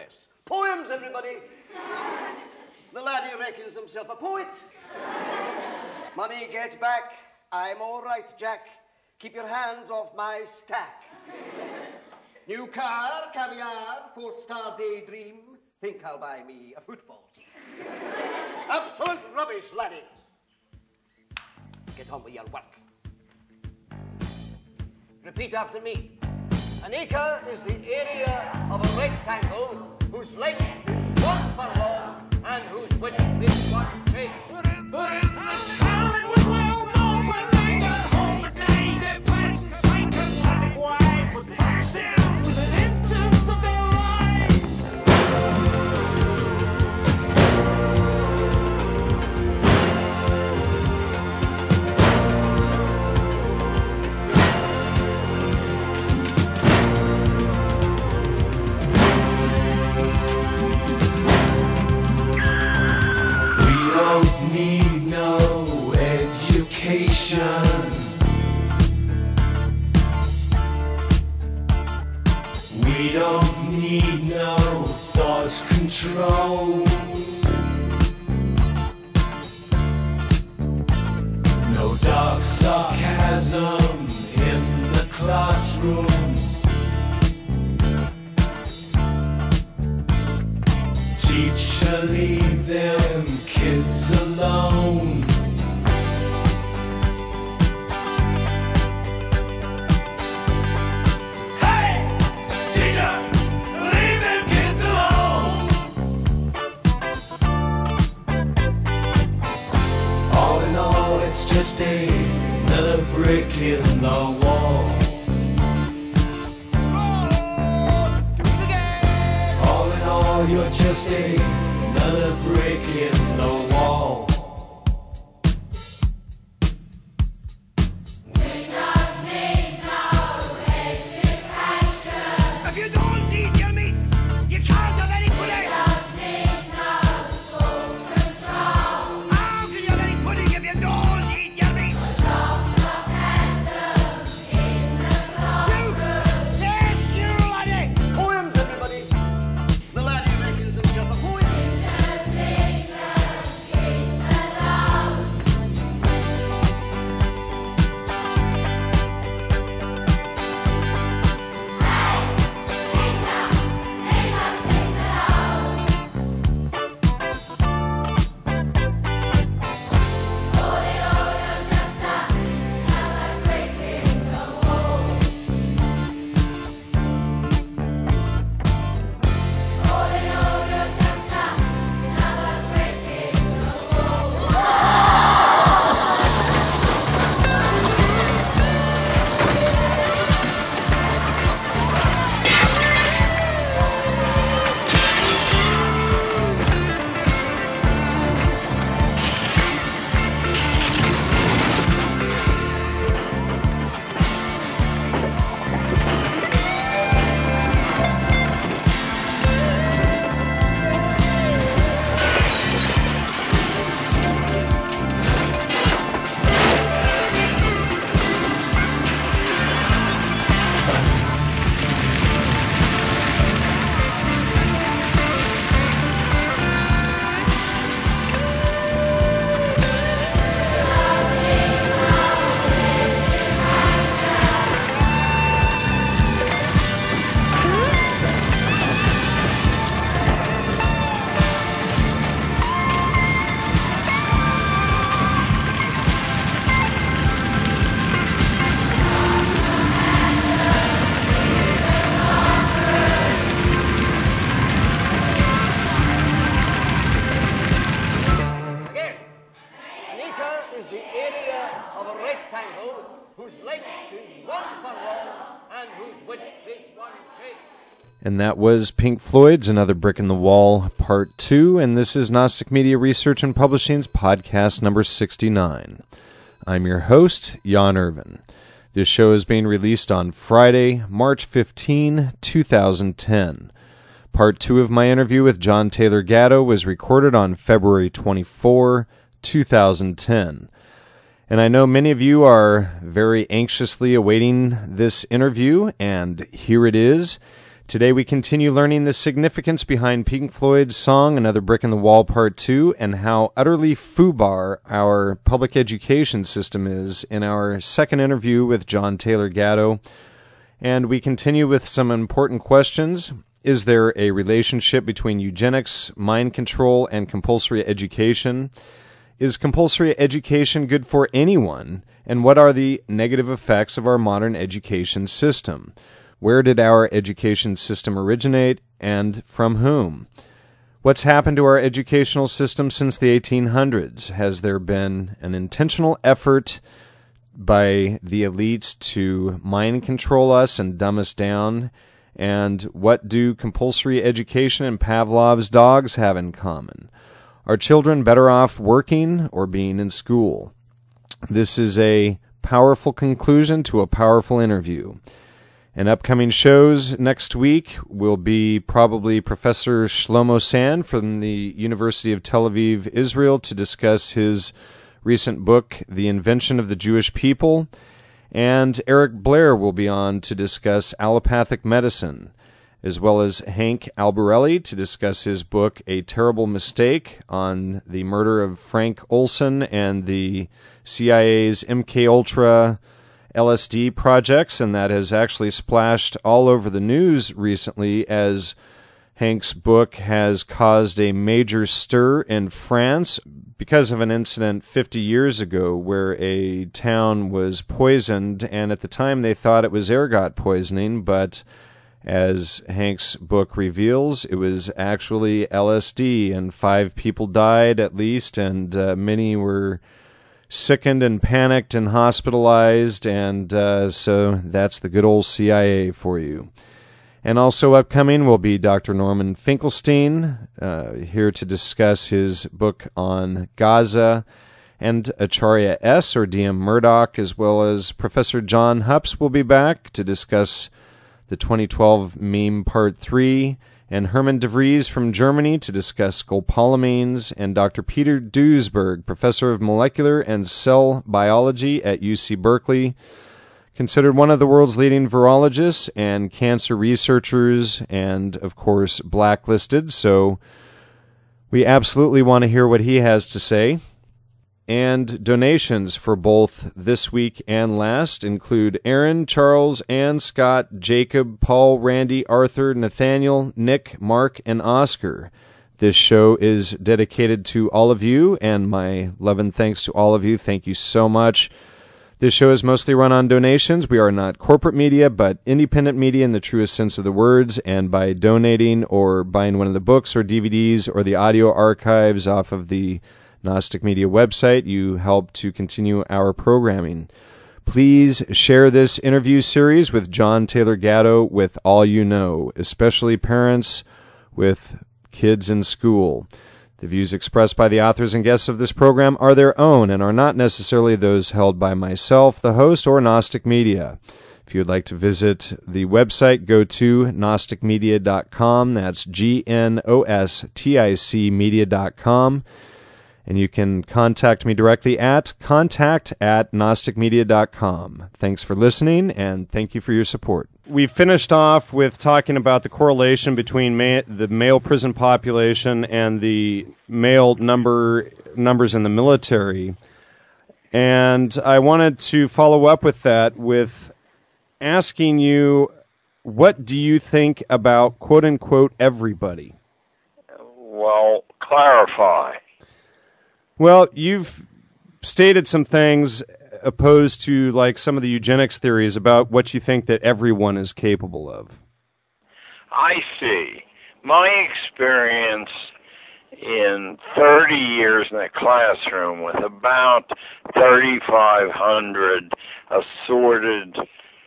address. Poems, everybody. The laddie reckons himself a poet. Money gets back. I'm all right, Jack. Keep your hands off my stack. New car, caviar, 4-star daydream. Think I'll buy me a football team. Absolute rubbish, laddie. Get on with your work. Repeat after me. An acre is the area of a rectangle whose length is 1 furlong and whose width is 1 cubit. But in the town it was well known when they got home at night. They went and sank a panic wife with them with an instance of their life. We don't need no education. We don't need no thought control. No dark sarcasm in the classroom. Teacher, leave them kids alone. Hey, teacher, leave them kids alone. All in all, it's just another brick in the wall. All in all, you're just another brick in the wall. If you don't eat your meat, you can't have any pudding. How can you have any pudding if you don't eat your meat? You, yes, you laddie. Poems, everybody. The laddie reckons himself a poet. Again. An acre is the area of a rectangle whose length is 1 furlong and whose width is 1 cubit. And that was Pink Floyd's Another Brick in the Wall, Part 2, and this is Gnostic Media Research and Publishing's podcast number 69. I'm your host, Jan Irvin. This show is being released on Friday, March 15, 2010. Part 2 of my interview with John Taylor Gatto was recorded on February 24, 2010. And I know many of you are very anxiously awaiting this interview, and here it is. Today we continue learning the significance behind Pink Floyd's song Another Brick in the Wall Part 2 and how utterly foobar our public education system is in our second interview with John Taylor Gatto. And we continue with some important questions. Is there a relationship between eugenics, mind control, and compulsory education? Is compulsory education good for anyone? And what are the negative effects of our modern education system? Where did our education system originate, and from whom? What's happened to our educational system since the 1800s? Has there been an intentional effort by the elites to mind control us and dumb us down? And what do compulsory education and Pavlov's dogs have in common? Are children better off working or being in school? This is a powerful conclusion to a powerful interview. And upcoming shows next week will be probably Professor Shlomo Sand from the University of Tel Aviv, Israel, to discuss his recent book, The Invention of the Jewish People. And Eric Blair will be on to discuss allopathic medicine, as well as Hank Albarelli to discuss his book, A Terrible Mistake, on the murder of Frank Olson and the CIA's MKUltra LSD projects, and that has actually splashed all over the news recently as Hank's book has caused a major stir in France because of an incident 50 years ago where a town was poisoned, and at the time they thought it was ergot poisoning, but as Hank's book reveals, it was actually LSD, and 5 people died at least, and many were sickened and panicked and hospitalized, and so that's the good old CIA for you. And also upcoming will be Dr. Norman Finkelstein, here to discuss his book on Gaza, and Acharya S. or D.M. Murdoch, as well as Professor John Hups will be back to discuss the 2012 meme Part 3, and Hermann de Vries from Germany to discuss scopolamines, and Dr. Peter Duisberg, professor of molecular and cell biology at UC Berkeley, considered one of the world's leading virologists and cancer researchers, and, of course, blacklisted, so we absolutely want to hear what he has to say. And donations for both this week and last include Aaron, Charles, Ann, Scott, Jacob, Paul, Randy, Arthur, Nathaniel, Nick, Mark, and Oscar. This show is dedicated to all of you, and my love and thanks to all of you. Thank you so much. This show is mostly run on donations. We are not corporate media, but independent media in the truest sense of the words, and by donating or buying one of the books or DVDs or the audio archives off of the Gnostic Media website, you help to continue our programming. Please share this interview series with John Taylor Gatto with all you know, especially parents with kids in school. The views expressed by the authors and guests of this program are their own and are not necessarily those held by myself, the host, or Gnostic Media. If you would like to visit the website, go to gnosticmedia.com. That's GNOSTIC media.com. And you can contact me directly at contact@gnosticmedia.com. Thanks for listening, and thank you for your support. We finished off with talking about the correlation between the male prison population and the male numbers in the military. And I wanted to follow up with that with asking you, what do you think about quote-unquote everybody? Well, clarify. Well, you've stated some things opposed to like some of the eugenics theories about what you think that everyone is capable of. I see. My experience in 30 years in a classroom with about 3,500 assorted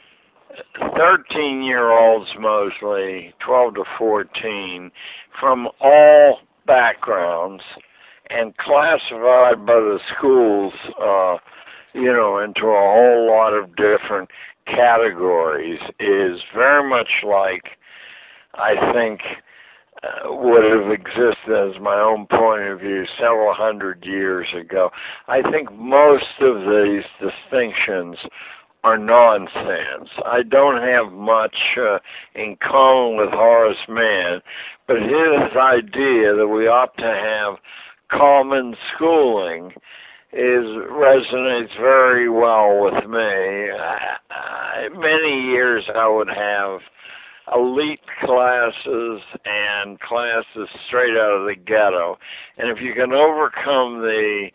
13-year-olds mostly, 12 to 14, from all backgrounds, and classified by the schools, into a whole lot of different categories, is very much like, I think, would have existed as my own point of view several hundred years ago. I think most of these distinctions are nonsense. I don't have much in common with Horace Mann, but his idea that we ought to have common schooling resonates very well with me. Many years I would have elite classes and classes straight out of the ghetto, and if you can overcome the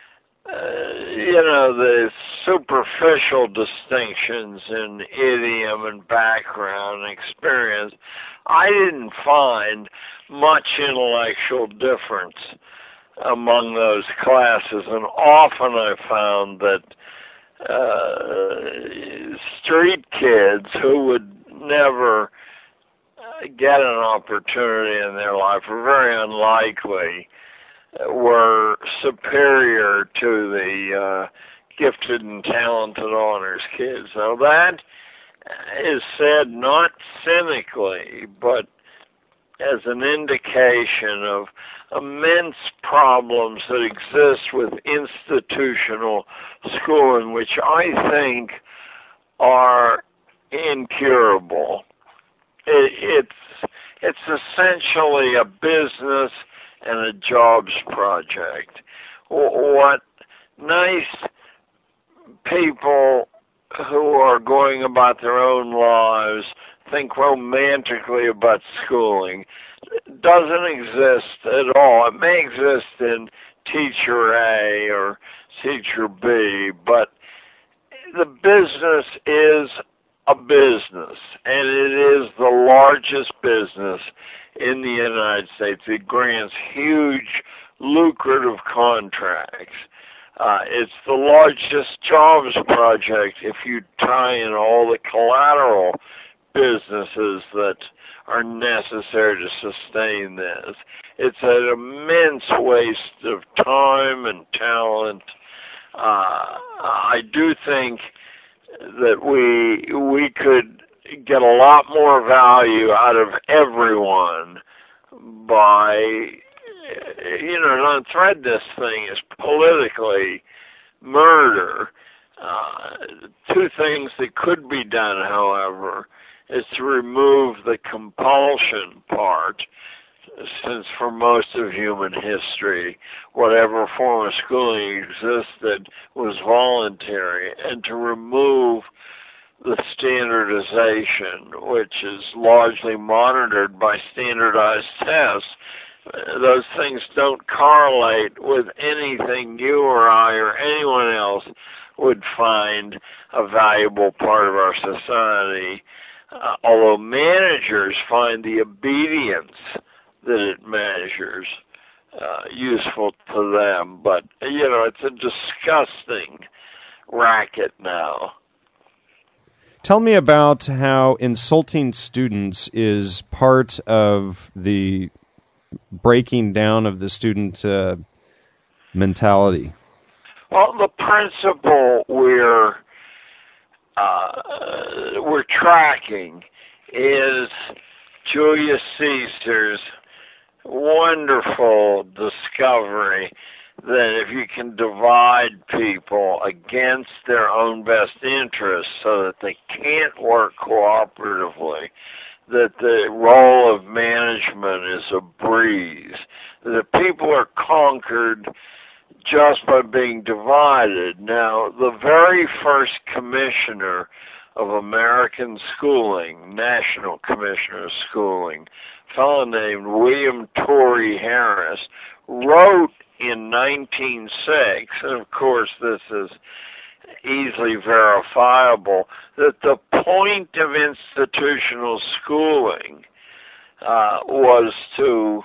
the superficial distinctions in idiom and background and experience, I didn't find much intellectual difference among those classes, and often I found that street kids who would never get an opportunity in their life, or very unlikely, were superior to the gifted and talented honors kids. Now that is said not cynically, but as an indication of immense problems that exist with institutional schooling, which I think are incurable. It's essentially a business and a jobs project. What nice people who are going about their own lives think romantically about schooling doesn't exist at all. It may exist in teacher A or teacher B, but the business is a business, and it is the largest business in the United States. It grants huge, lucrative contracts. It's the largest jobs project if you tie in all the collateral businesses that are necessary to sustain this. It's an immense waste of time and talent. I do think that we could get a lot more value out of everyone by, not thread this thing as politically murder. Two things that could be done, however, is to remove the compulsion part, since for most of human history, whatever form of schooling existed was voluntary, and to remove the standardization, which is largely monitored by standardized tests. Those things don't correlate with anything you or I or anyone else would find a valuable part of our society, although managers find the obedience that it measures useful to them. But, it's a disgusting racket now. Tell me about how insulting students is part of the breaking down of the student mentality. Well, the principle we're tracking is Julius Caesar's wonderful discovery that if you can divide people against their own best interests so that they can't work cooperatively, that the role of management is a breeze, that people are conquered just by being divided. Now, the very first commissioner of American schooling, National Commissioner of Schooling, a fellow named William Torrey Harris, wrote in 1906, and of course this is easily verifiable, that the point of institutional schooling was to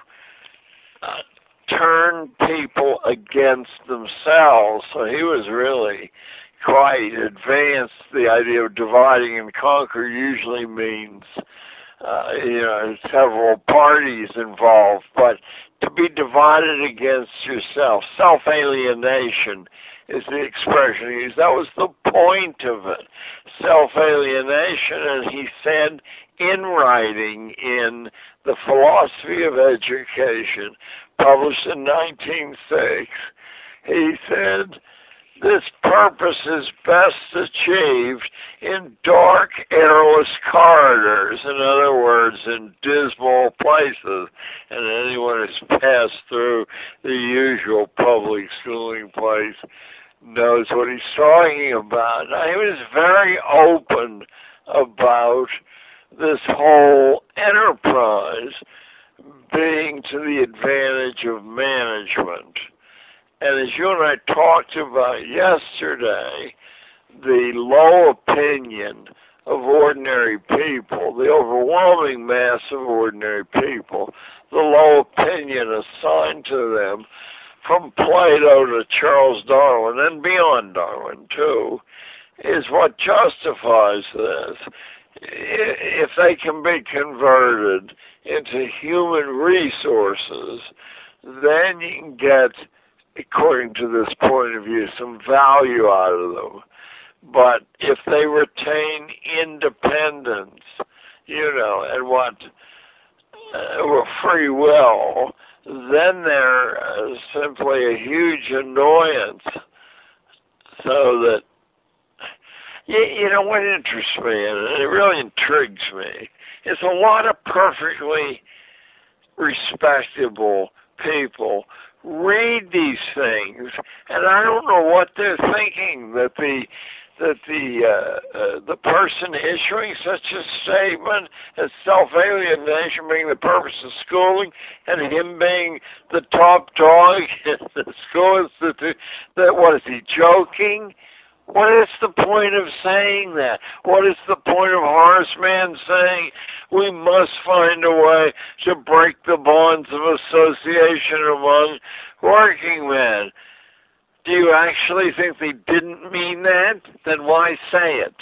turn people against themselves. So he was really quite advanced. The idea of dividing and conquer usually means several parties involved, but to be divided against yourself, self-alienation is the expression he used. That was the point of it, self-alienation. And he said in writing in The Philosophy of Education, published in 1906, he said, This purpose is best achieved in dark, airless corridors, in other words, in dismal places. And anyone who's passed through the usual public schooling place knows what he's talking about. He was very open about this whole enterprise being to the advantage of management. And as you and I talked about yesterday, the low opinion of ordinary people, the overwhelming mass of ordinary people, the low opinion assigned to them from Plato to Charles Darwin and beyond Darwin too, is what justifies this. If they can be converted into human resources, then you can get, according to this point of view, some value out of them. But if they retain independence, and what free will, then they're simply a huge annoyance. So that, what interests me, and it really intrigues me, is a lot of perfectly respectable people read these things, and I don't know what they're thinking, that the person issuing such a statement as self-alienation being the purpose of schooling, and him being the top dog in the school institute, that what is he joking? What is the point of saying that? What is the point of Horace Mann saying we must find a way to break the bonds of association among working men? Do you actually think they didn't mean that? Then why say it?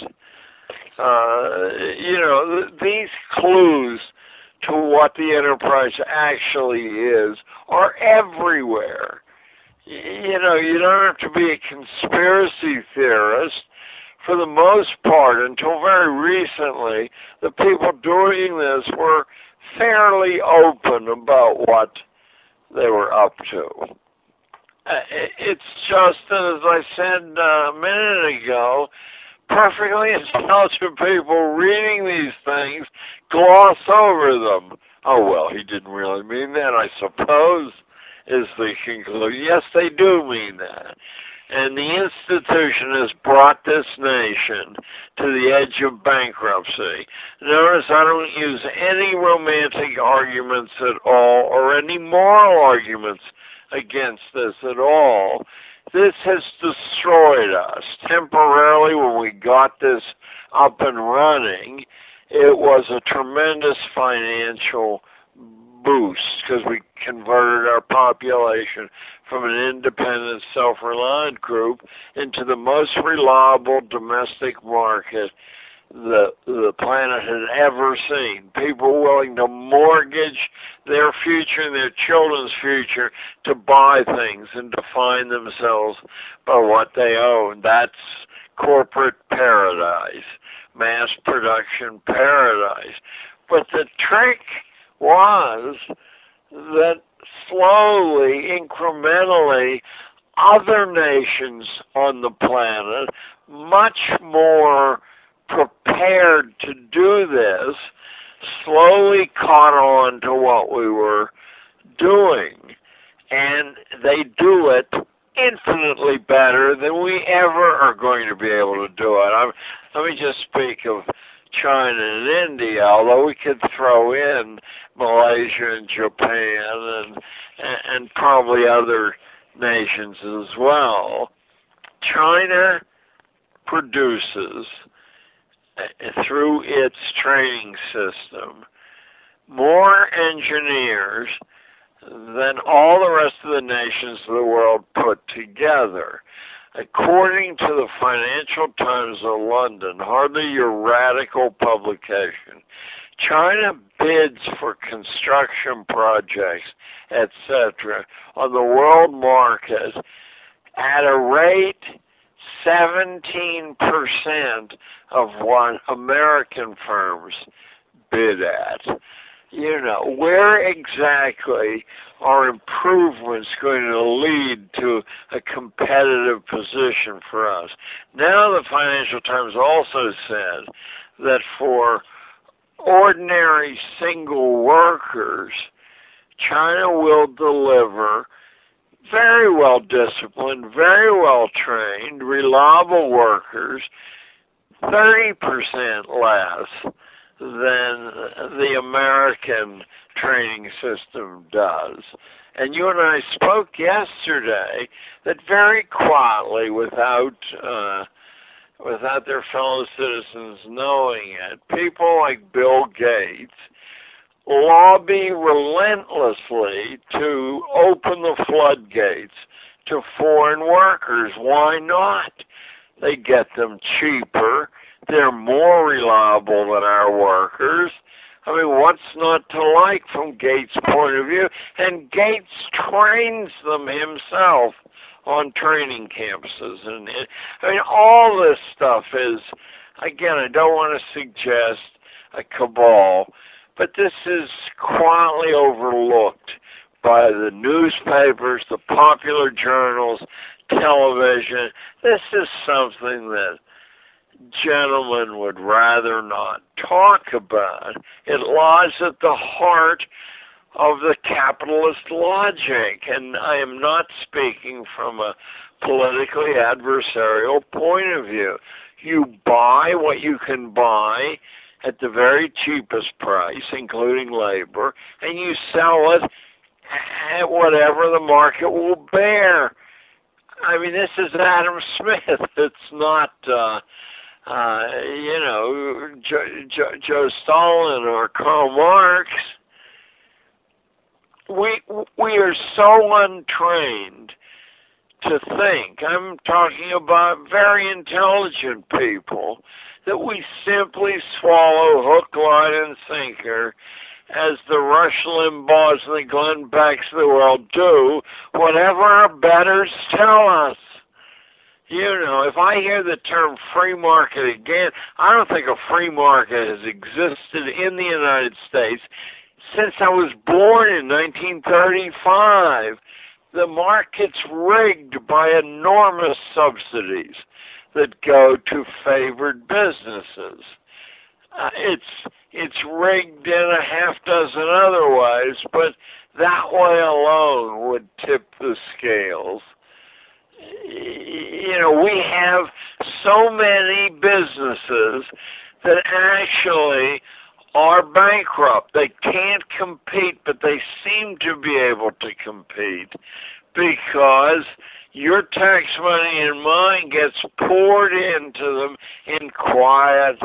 These clues to what the enterprise actually is are everywhere. You don't have to be a conspiracy theorist. For the most part, until very recently, the people doing this were fairly open about what they were up to. It's just that, as I said a minute ago, perfectly intelligent people reading these things gloss over them. Oh, well, he didn't really mean that, I suppose, is the conclusion. Yes, they do mean that. And the institution has brought this nation to the edge of bankruptcy. Notice I don't use any romantic arguments at all or any moral arguments against this at all. This has destroyed us. Temporarily, when we got this up and running, it was a tremendous financial boost because we converted our population from an independent, self-reliant group into the most reliable domestic market the planet had ever seen. People willing to mortgage their future and their children's future to buy things and define themselves by what they own. That's corporate paradise, mass production paradise. But the trick was that slowly, incrementally, other nations on the planet, much more prepared to do this, slowly caught on to what we were doing. And they do it infinitely better than we ever are going to be able to do it. Let me just speak of China and India, although we could throw in Malaysia and Japan and probably other nations as well. China produces, through its training system, more engineers than all the rest of the nations of the world put together. According to the Financial Times of London, hardly your radical publication, China bids for construction projects, etc., on the world market at a rate 17% of what American firms bid at. You know, where exactly are improvements going to lead to a competitive position for us? Now the Financial Times also said that for ordinary single workers, China will deliver very well disciplined, very well trained, reliable workers 30% less than the American training system does. And you and I spoke yesterday that very quietly, without their fellow citizens knowing it, people like Bill Gates lobby relentlessly to open the floodgates to foreign workers. Why not? They get them cheaper. They're more reliable than our workers. I mean, what's not to like from Gates' point of view? And Gates trains them himself on training campuses. And I mean, all this stuff is, again, I don't want to suggest a cabal, but this is quietly overlooked by the newspapers, the popular journals, television. This is something that gentlemen would rather not talk about. It lies at the heart of the capitalist logic, and I am not speaking from a politically adversarial point of view. You buy what you can buy at the very cheapest price, including labor, and you sell it at whatever the market will bear. I mean, this is Adam Smith. It's not, Joe Stalin or Karl Marx. We are so untrained to think. I'm talking about very intelligent people, that we simply swallow hook, line, and sinker, as the Rush Limbaughs and the Glenn Becks of the world do, whatever our betters tell us. You know, if I hear the term free market again, I don't think a free market has existed in the United States since I was born in 1935. The market's rigged by enormous subsidies that go to favored businesses. It's rigged in a half dozen other ways, but that way alone would tip the scales. You know, we have so many businesses that actually are bankrupt. They can't compete, but they seem to be able to compete because your tax money and mine gets poured into them in quiet,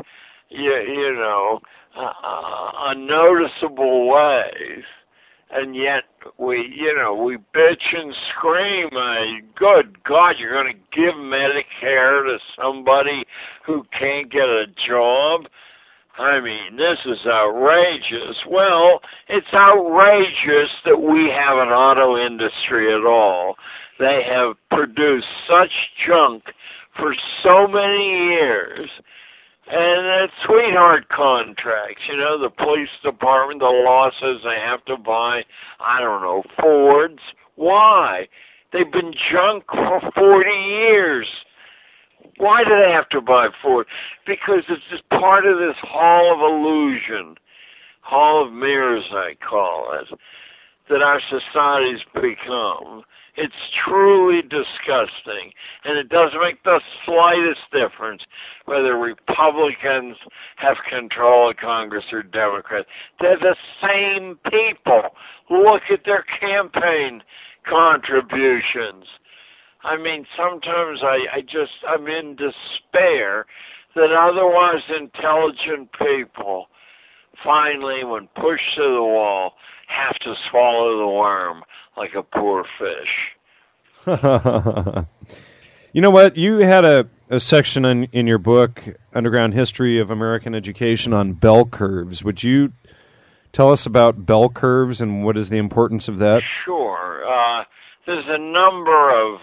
unnoticeable ways. And yet we bitch and scream, good God, you're going to give Medicare to somebody who can't get a job? I mean, this is outrageous. Well, it's outrageous that we have an auto industry at all. They have produced such junk for so many years. And it's sweetheart contracts, the police department, the law says they have to buy, Fords. Why? They've been junk for 40 years. Why do they have to buy Ford? Because it's just part of this hall of illusion, hall of mirrors, I call it, that our society's become. It's truly disgusting, and it doesn't make the slightest difference whether Republicans have control of Congress or Democrats. They're the same people. Look at their campaign contributions. I mean, sometimes I'm in despair that otherwise intelligent people finally, when pushed to the wall, have to swallow the worm like a poor fish. You know what? You had a section in your book, Underground History of American Education, on bell curves. Would you tell us about bell curves and what is the importance of that? Sure. There's a number of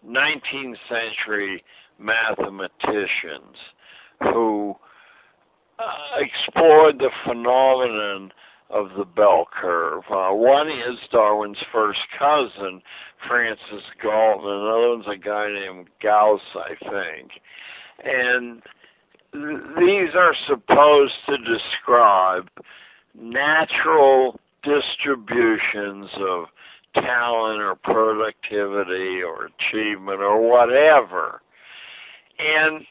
19th century mathematicians who explored the phenomenon of the bell curve. One is Darwin's first cousin, Francis Galton. Another one's a guy named Gauss, I think. And these are supposed to describe natural distributions of talent or productivity or achievement or whatever. And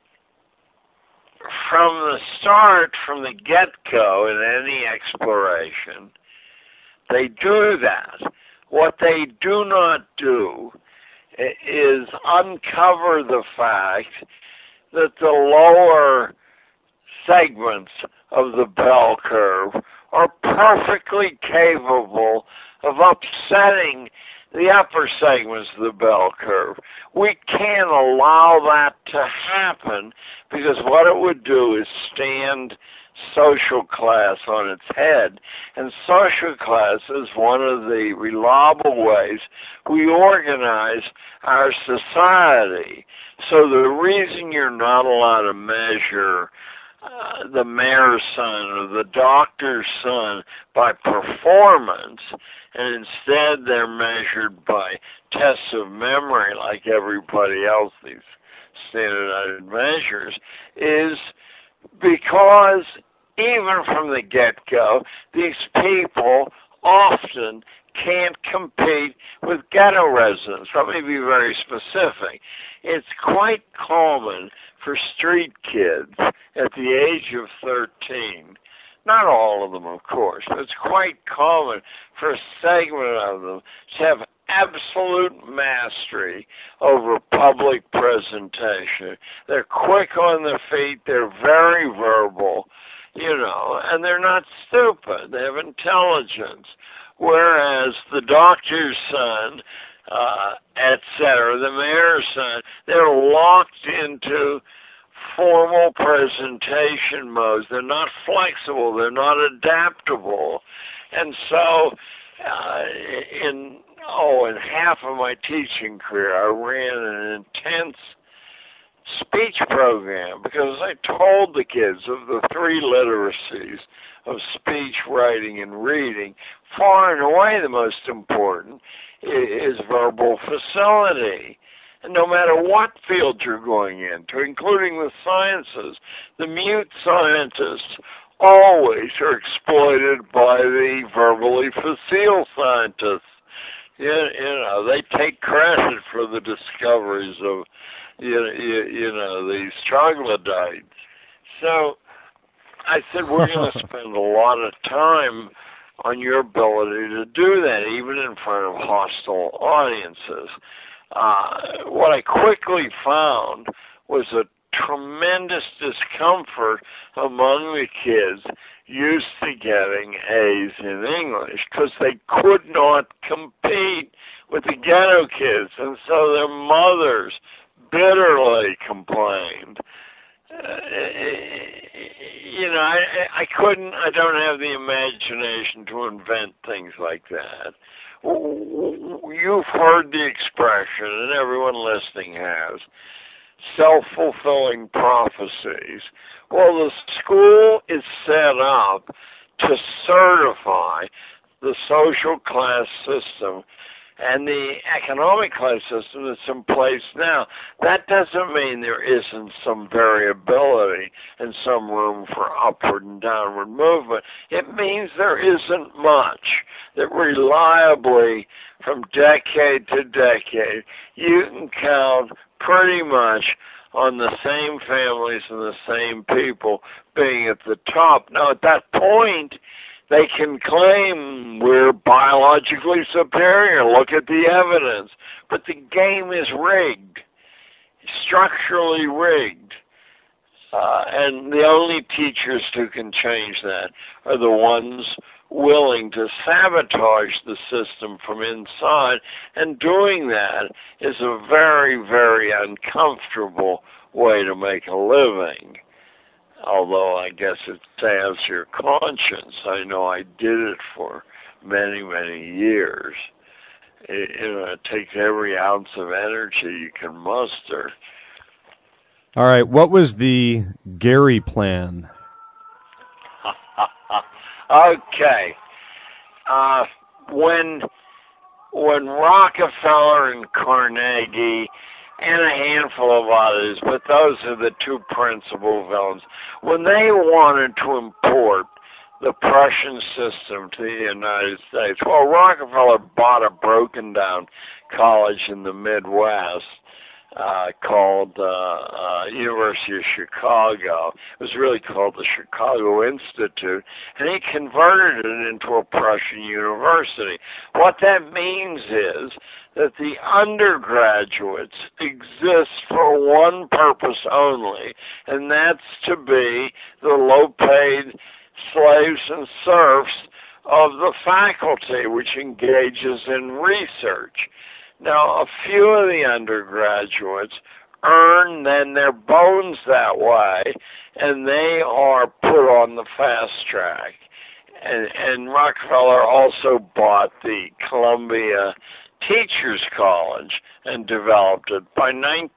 from the start, from the get-go in any exploration, they do that. What they do not do is uncover the fact that the lower segments of the bell curve are perfectly capable of upsetting the upper segments of the bell curve. We can't allow that to happen because what it would do is stand social class on its head. And social class is one of the reliable ways we organize our society. So the reason you're not allowed to measure the mayor's son or the doctor's son by performance, and instead they're measured by tests of memory like everybody else, these standardized measures, is because even from the get-go, these people often can't compete with ghetto residents. Let me be very specific. It's quite common for street kids at the age of 13, not all of them, of course, but it's quite common for a segment of them to have absolute mastery over public presentation. They're quick on their feet, they're very verbal, and they're not stupid. They have intelligence. Whereas the doctor's son, etc., the mayor's son, they're locked into formal presentation modes. They're not flexible. They're not adaptable. And so in half of my teaching career, I ran an intense speech program because I told the kids of the three literacies of speech, writing, and reading, far and away the most important is verbal facility. And no matter what field you're going into, including the sciences, the mute scientists always are exploited by the verbally facile scientists. They take credit for the discoveries of, these troglodytes. So I said, we're going to spend a lot of time on your ability to do that, even in front of hostile audiences. What I quickly found was a tremendous discomfort among the kids used to getting A's in English because they could not compete with the ghetto kids, and so their mothers bitterly complained. I don't have the imagination to invent things like that. You've heard the expression, and everyone listening has, self-fulfilling prophecies. Well, the school is set up to certify the social class system and the economic class system that's in place now. That doesn't mean there isn't some variability and some room for upward and downward movement. It means there isn't much that reliably, from decade to decade, you can count pretty much on the same families and the same people being at the top. Now, at that point, they can claim we're biologically superior. Look at the evidence. But the game is rigged, structurally rigged. And the only teachers who can change that are the ones willing to sabotage the system from inside. And doing that is a very, very uncomfortable way to make a living. Although I guess it salves your conscience. I know I did it for many, many years. It takes every ounce of energy you can muster. All right, what was the Gehry plan Okay. When Rockefeller and Carnegie and a handful of others, but those are the two principal villains, when they wanted to import the Prussian system to the United States, well, Rockefeller bought a broken down college in the Midwest called University of Chicago. It was really called the Chicago Institute, and he converted it into a Prussian university. What that means is that the undergraduates exist for one purpose only, and that's to be the low-paid slaves and serfs of the faculty, which engages in research. Now, a few of the undergraduates earn then their bones that way, and they are put on the fast track. And Rockefeller also bought the Columbia Teachers College and developed it. By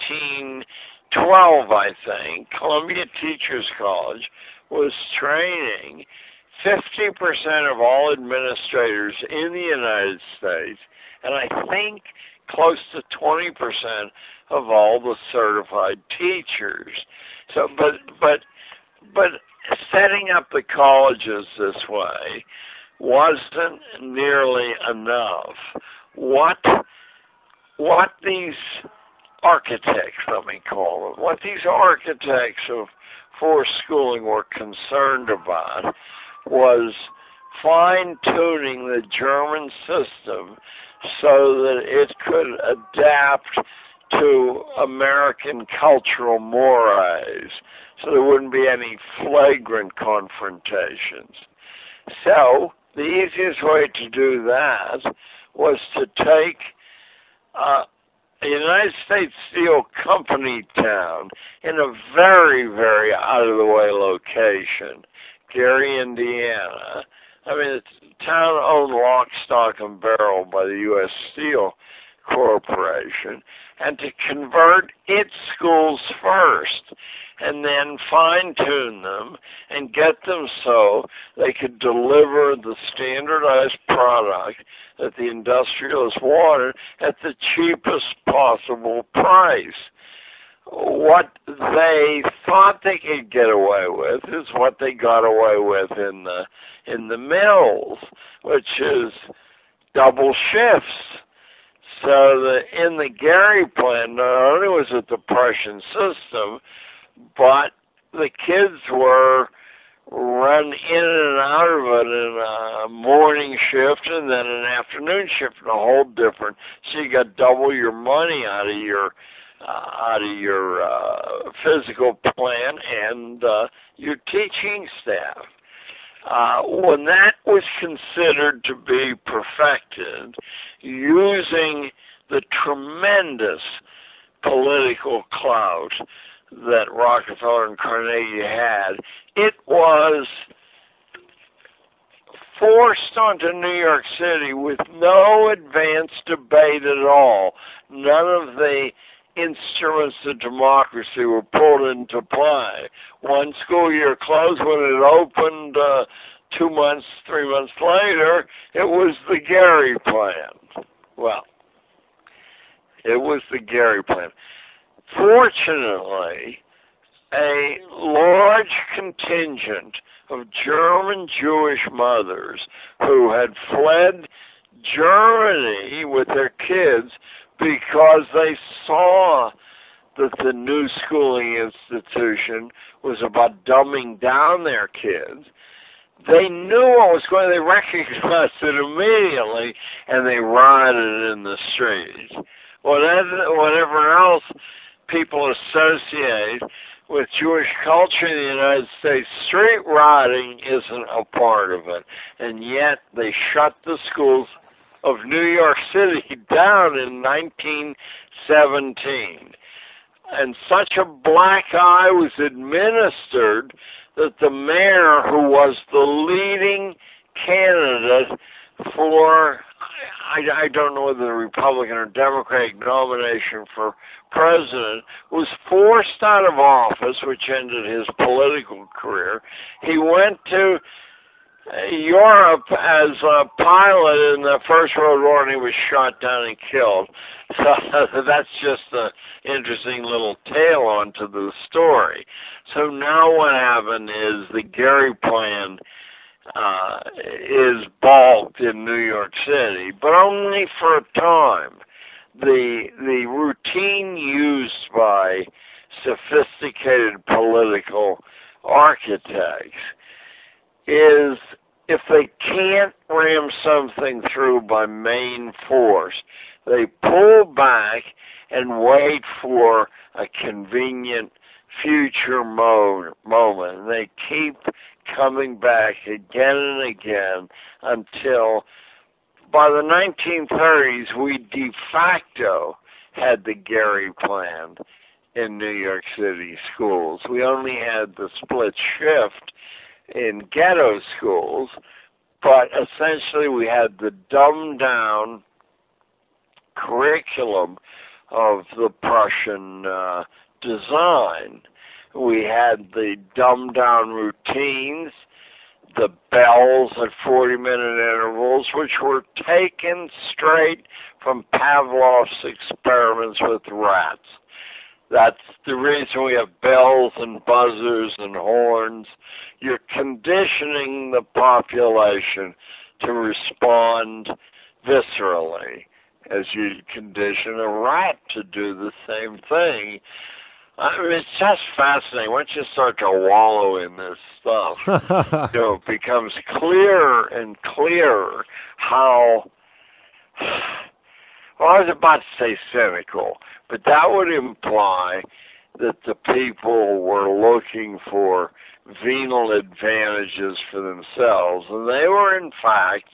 1912, I think, Columbia Teachers College was training 50% of all administrators in the United States, and I think close to 20% of all the certified teachers. So, but setting up the colleges this way wasn't nearly enough. What these architects, let me call them, what these architects of forced schooling were concerned about was fine-tuning the German system so that it could adapt to American cultural mores, so there wouldn't be any flagrant confrontations. So the easiest way to do that was to take a United States Steel Company town in a very, very out-of-the-way location, Gary, Indiana. I mean, it's a town owned lock, stock, and barrel by the U.S. Steel Corporation, and to convert its schools first, and then fine-tune them and get them so they could deliver the standardized product that the industrialists wanted at the cheapest possible price. What they thought they could get away with is what they got away with in the mills, which is double shifts. So that in the Gary plant, not only was it the Prussian system, but the kids were run in and out of it in a morning shift and then an afternoon shift, and a whole different. So you got double your money out of your physical plant and your teaching staff. When that was considered to be perfected, using the tremendous political clout that Rockefeller and Carnegie had, it was forced onto New York City with no advanced debate at all. None of the instruments of democracy were pulled into play. One school year closed. When it opened 2 months, 3 months later, it was the Gary Plan. Well, it was the Gary Plan. Fortunately, a large contingent of German Jewish mothers who had fled Germany with their kids because they saw that the new schooling institution was about dumbing down their kids. They knew what was going on. They recognized it immediately, and they rioted in the streets. Whatever else people associate with Jewish culture in the United States, street rioting isn't a part of it. And yet they shut the schools of New York City down in 1917. And such a black eye was administered that the mayor, who was the leading candidate for, I don't know whether the Republican or Democratic nomination for president, was forced out of office, which ended his political career. He went to Europe as a pilot in the First World War, and he was shot down and killed. So that's just an interesting little tail onto the story. So now what happened is the Gary Plan is balked in New York City, but only for a time. The routine used by sophisticated political architects is if they can't ram something through by main force, they pull back and wait for a convenient future moment. They keep coming back again and again until by the 1930s we de facto had the Gary Plan in New York City schools. We only had the split shift in ghetto schools, but essentially we had the dumbed down curriculum of the Prussian design. We had the dumbed down routines, the bells at 40-minute intervals, which were taken straight from Pavlov's experiments with rats. That's the reason we have bells and buzzers and horns. You're conditioning the population to respond viscerally, as you condition a rat to do the same thing. I mean, it's just fascinating. Once you start to wallow in this stuff, it becomes clearer and clearer how, well, I was about to say cynical, but that would imply that the people were looking for venal advantages for themselves, and they were, in fact,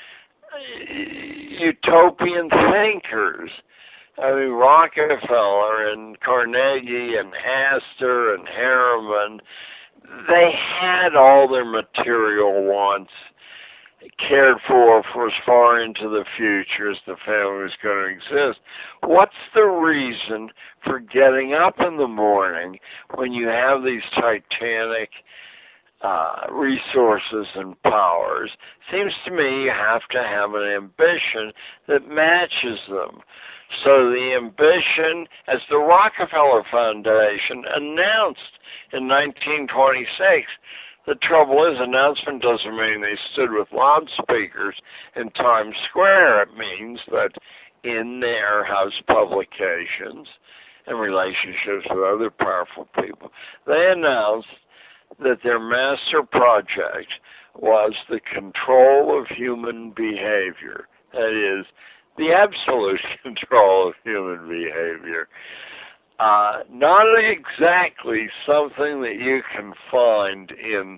utopian thinkers. I mean, Rockefeller and Carnegie and Astor and Harriman, they had all their material wants cared for as far into the future as the family was going to exist. What's the reason for getting up in the morning when you have these titanic resources and powers? Seems to me you have to have an ambition that matches them. So the ambition, as the Rockefeller Foundation announced in 1926, the trouble is, announcement doesn't mean they stood with loudspeakers in Times Square. It means that in their house publications and relationships with other powerful people, they announced that their master project was the control of human behavior. That is, the absolute control of human behavior. Not exactly something that you can find in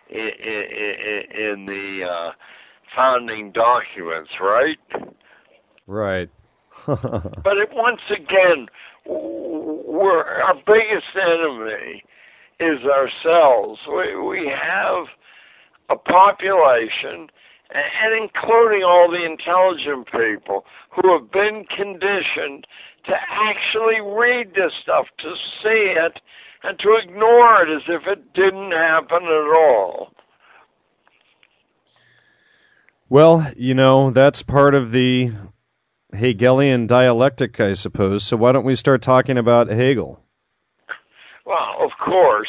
the founding documents, right? Right. But once again, our biggest enemy is ourselves. We have a population, and including all the intelligent people, who have been conditioned to actually read this stuff, to see it, and to ignore it as if it didn't happen at all. Well, you know, that's part of the Hegelian dialectic, I suppose. So why don't we start talking about Hegel? Well, of course,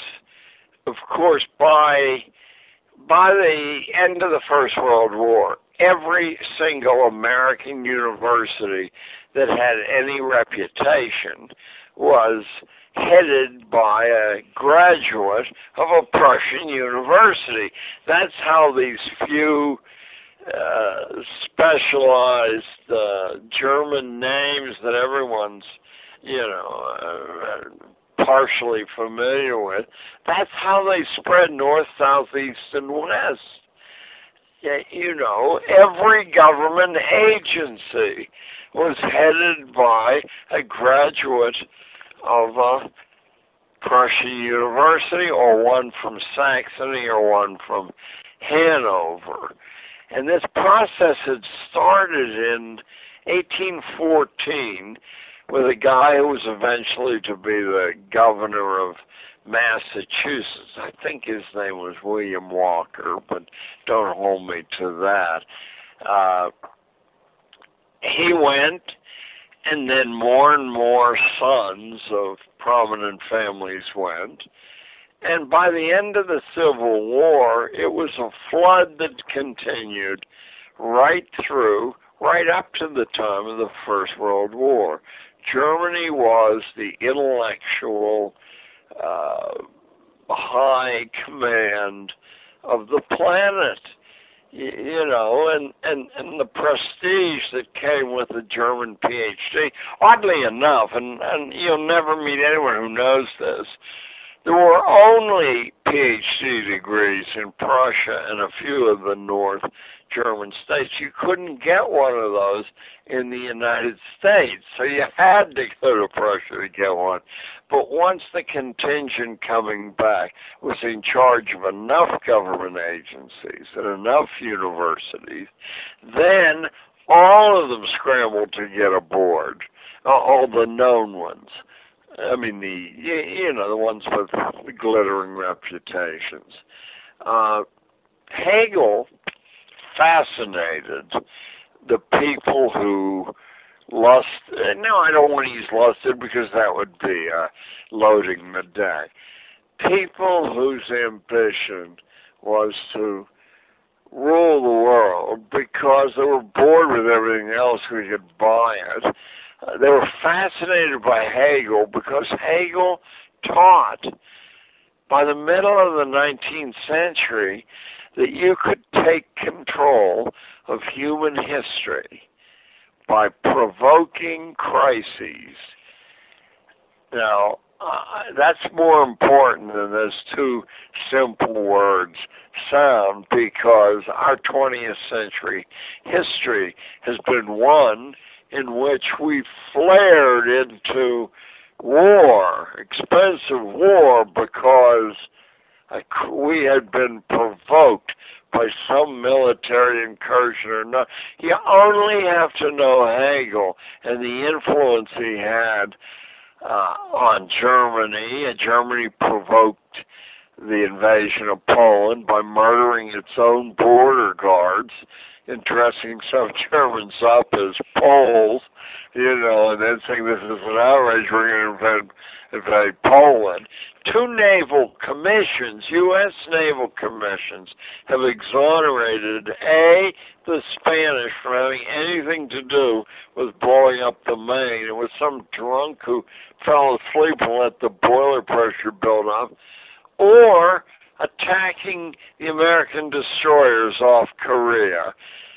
by the end of the First World War, every single American university that had any reputation was headed by a graduate of a Prussian university. That's how these few specialized German names that everyone's, partially familiar with, that's how they spread north, south, east, and west. Every government agency was headed by a graduate of a Prussian university, or one from Saxony, or one from Hanover. And this process had started in 1814 with a guy who was eventually to be the governor of Massachusetts. I think his name was William Walker, but don't hold me to that. He went, and then more and more sons of prominent families went. And by the end of the Civil War, it was a flood that continued right up to the time of the First World War. Germany was the intellectual high command of the planet, you know, and the prestige that came with a German PhD. Oddly enough, and you'll never meet anyone who knows this, there were only PhD degrees in Prussia and a few of the North German states. You couldn't get one of those in the United States, so you had to go to Prussia to get one. But once the contingent coming back was in charge of enough government agencies and enough universities, then all of them scrambled to get aboard, all the known ones. I mean, the ones with glittering reputations. Hegel fascinated the people who lusted. No, I don't want to use lusted because that would be loading the deck. People whose ambition was to rule the world because they were bored with everything else, we could buy it. They were fascinated by Hegel because Hegel taught by the middle of the 19th century that you could take control of human history by provoking crises. Now, that's more important than those two simple words sound, because our 20th century history has been one in which we flared into war, expensive war, because we had been provoked by some military incursion or not. You only have to know Hegel and the influence he had on Germany. And Germany provoked the invasion of Poland by murdering its own border guards and dressing some Germans up as Poles, you know, and then saying this is an outrage, we're going to invade Poland. Two naval commissions, U.S. naval commissions, have exonerated, A, the Spanish from having anything to do with blowing up the Maine. It was some drunk who fell asleep and let the boiler pressure build up, or attacking the American destroyers off Korea.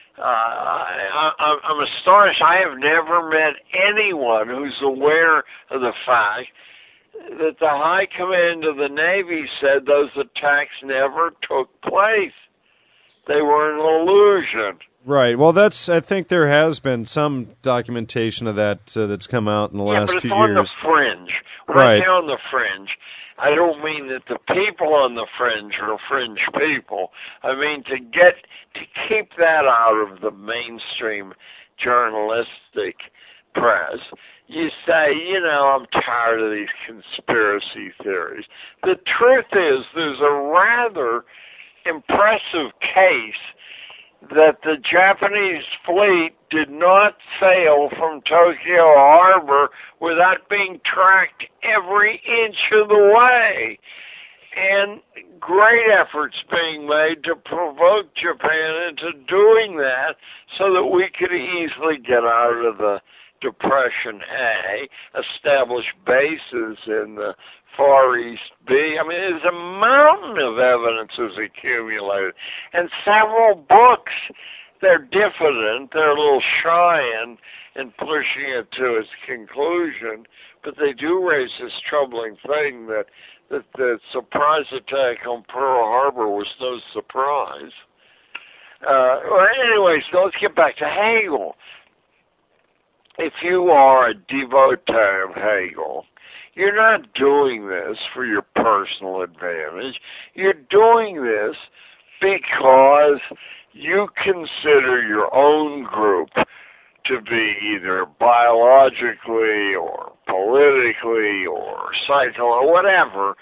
I'm astonished. I have never met anyone who's aware of the fact that the high command of the Navy said those attacks never took place. They were an illusion. Right. Well, I think there has been some documentation of that that's come out in the last few years. Yeah, but it's on the fringe. When I say on the fringe, I don't mean that the people on the fringe are fringe people. I mean to keep that out of the mainstream journalistic press. You say, you know, I'm tired of these conspiracy theories. The truth is there's a rather impressive case that the Japanese fleet did not sail from Tokyo Harbor without being tracked every inch of the way. And great efforts being made to provoke Japan into doing that so that we could easily get out of the Depression, A, establish bases in the Far East, B. I mean, there's a mountain of evidence has accumulated. And several books, they're diffident, they're a little shy in pushing it to its conclusion, but they do raise this troubling thing that the surprise attack on Pearl Harbor was no surprise. Well, anyway, so let's get back to Hegel. If you are a devotee of Hegel, you're not doing this for your personal advantage. You're doing this because you consider your own group to be either biologically or politically or psychologically or whatever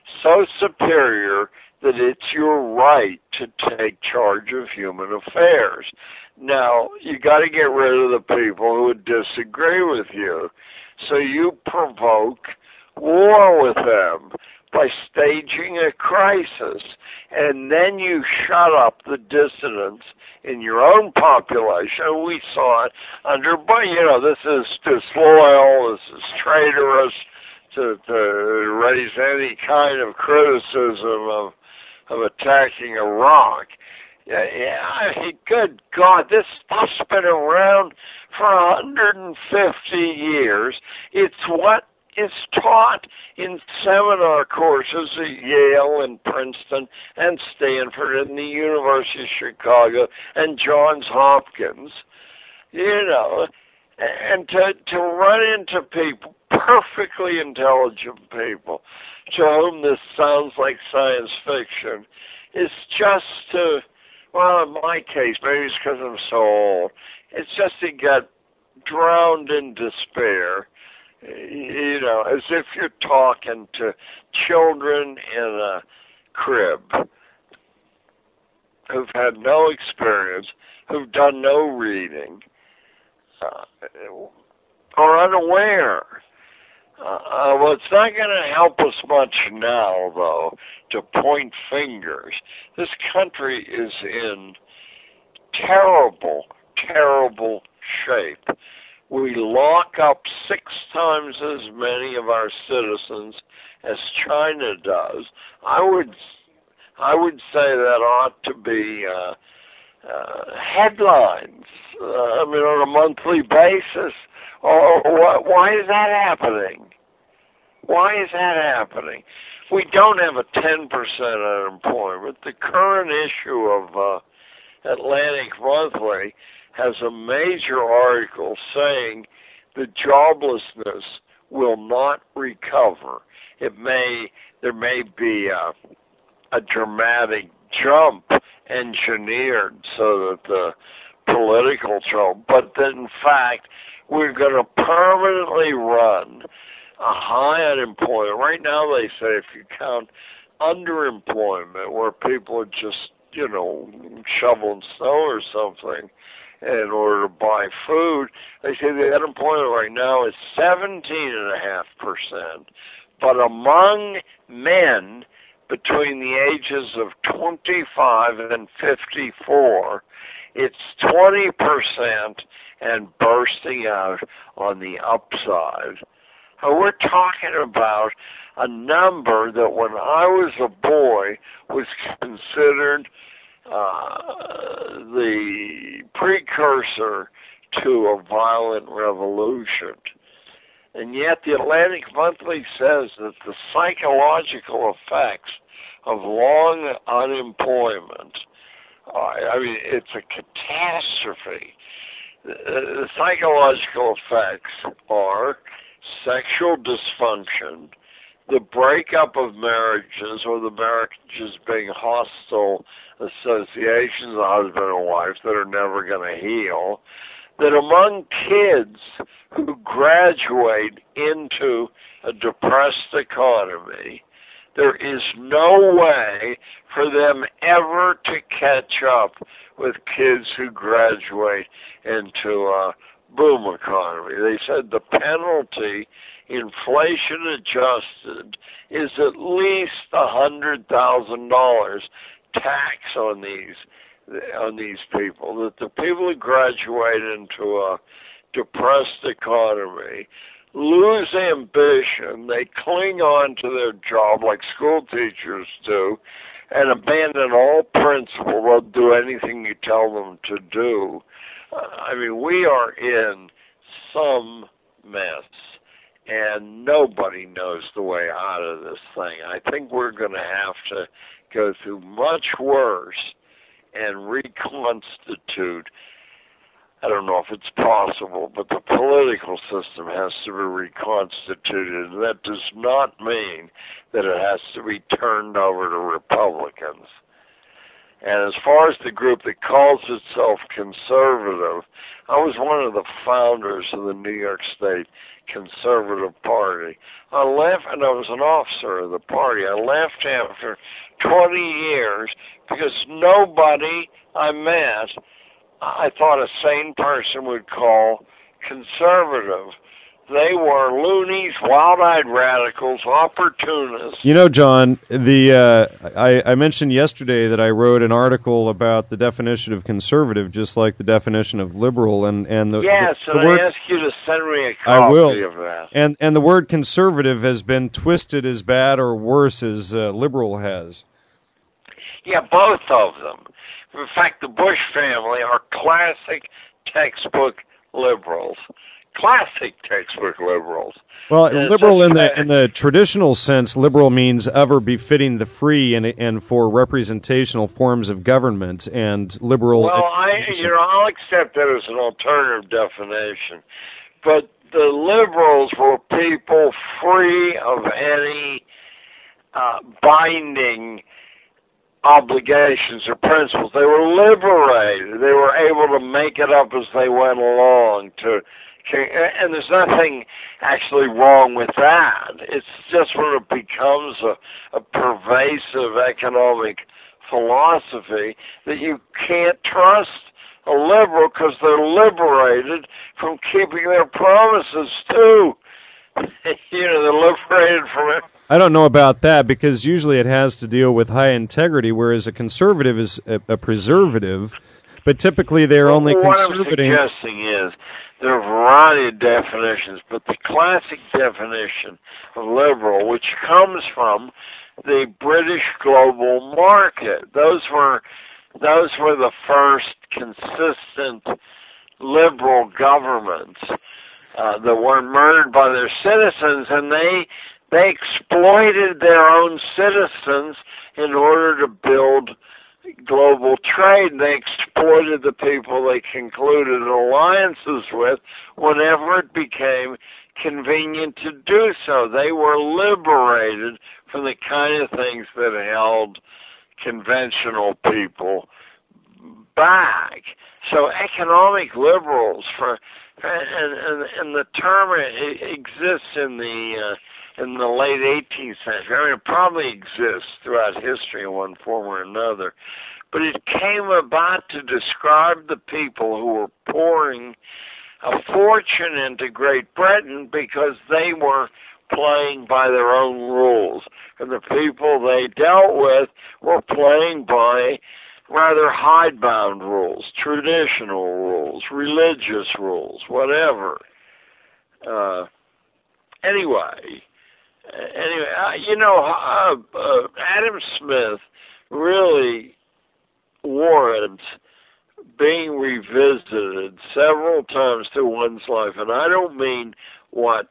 so superior that it's your right to take charge of human affairs. Now, you got to get rid of the people who would disagree with you. So you provoke war with them by staging a crisis, and then you shut up the dissidents in your own population. We saw it under, this is disloyal, this is traitorous to raise any kind of criticism of attacking Iraq. Good God, this stuff's been around for 150 years. It's what is taught in seminar courses at Yale and Princeton and Stanford and the University of Chicago and Johns Hopkins, and to run into people, perfectly intelligent people, to whom this sounds like science fiction, is just well, in my case, maybe it's because I'm so old, it's just to get drowned in despair, as if you're talking to children in a crib who've had no experience, who've done no reading, or unaware. Well, it's not going to help us much now, though, to point fingers. This country is in terrible, terrible shape. We lock up 6 times as many of our citizens as China does. I would say that ought to be headlines. On a monthly basis. Why is that happening? Why is that happening? We don't have a 10% unemployment. The current issue of Atlantic Monthly has a major article saying the joblessness will not recover. There may be a dramatic jump engineered so that the political jump, but that in fact we're going to permanently run a high unemployment. Right now they say if you count underemployment, where people are just, shoveling snow or something in order to buy food, they say the unemployment right now is 17.5%. But among men between the ages of 25 and 54, it's 20% and bursting out on the upside. We're talking about a number that when I was a boy was considered the precursor to a violent revolution. And yet the Atlantic Monthly says that the psychological effects of long unemployment, it's a catastrophe. The psychological effects are sexual dysfunction, the breakup of marriages, or the marriages being hostile associations of husband and wife that are never going to heal, that among kids who graduate into a depressed economy, there is no way for them ever to catch up with kids who graduate into a boom economy. They said the penalty, inflation adjusted, is at least $100,000 tax on these people. That the people who graduate into a depressed economy lose ambition, they cling on to their job like school teachers do, and abandon all principle. They'll do anything you tell them to do. We are in some mess, and nobody knows the way out of this thing. I think we're going to have to go through much worse and reconstitute. I don't know if it's possible, but the political system has to be reconstituted, and that does not mean that it has to be turned over to Republicans. And as far as the group that calls itself conservative, I was one of the founders of the New York State Conservative Party. I left, and I was an officer of the party. I left after 20 years because nobody I met I thought a sane person would call conservative. They were loonies, wild-eyed radicals, opportunists. You know, John, I mentioned yesterday that I wrote an article about the definition of conservative, just like the definition of liberal, and the yes, the and word, I ask you to send me a I copy will. of that. And the word conservative has been twisted as bad or worse as liberal has. Yeah, both of them. In fact, the Bush family are classic textbook liberals. Classic textbook liberals. Well, And liberal in it's the traditional sense, liberal means ever befitting the free and for representational forms of government, and liberal. well, I'll accept that as an alternative definition, but the liberals were people free of any binding obligations or principles. They were liberated. They were able to make it up as they went along. And there's nothing actually wrong with that. It's just when it becomes a pervasive economic philosophy that you can't trust a liberal because they're liberated from keeping their promises too. They're liberated from it. I don't know about that, because usually it has to deal with high integrity, whereas a conservative is a preservative, but typically they're only conservative. What I'm suggesting is there are a variety of definitions, but the classic definition of liberal, which comes from the British global market, those were the first consistent liberal governments that weren't murdered by their citizens, and they exploited their own citizens in order to build global trade. They exploited the people they concluded alliances with whenever it became convenient to do so. They were liberated from the kind of things that held conventional people back. So economic liberals, and the term exists in the late 18th century. I mean, it probably exists throughout history in one form or another. But it came about to describe the people who were pouring a fortune into Great Britain because they were playing by their own rules. And the people they dealt with were playing by rather hidebound rules, traditional rules, religious rules, whatever. Anyway, Adam Smith really warrants being revisited several times through one's life, and I don't mean what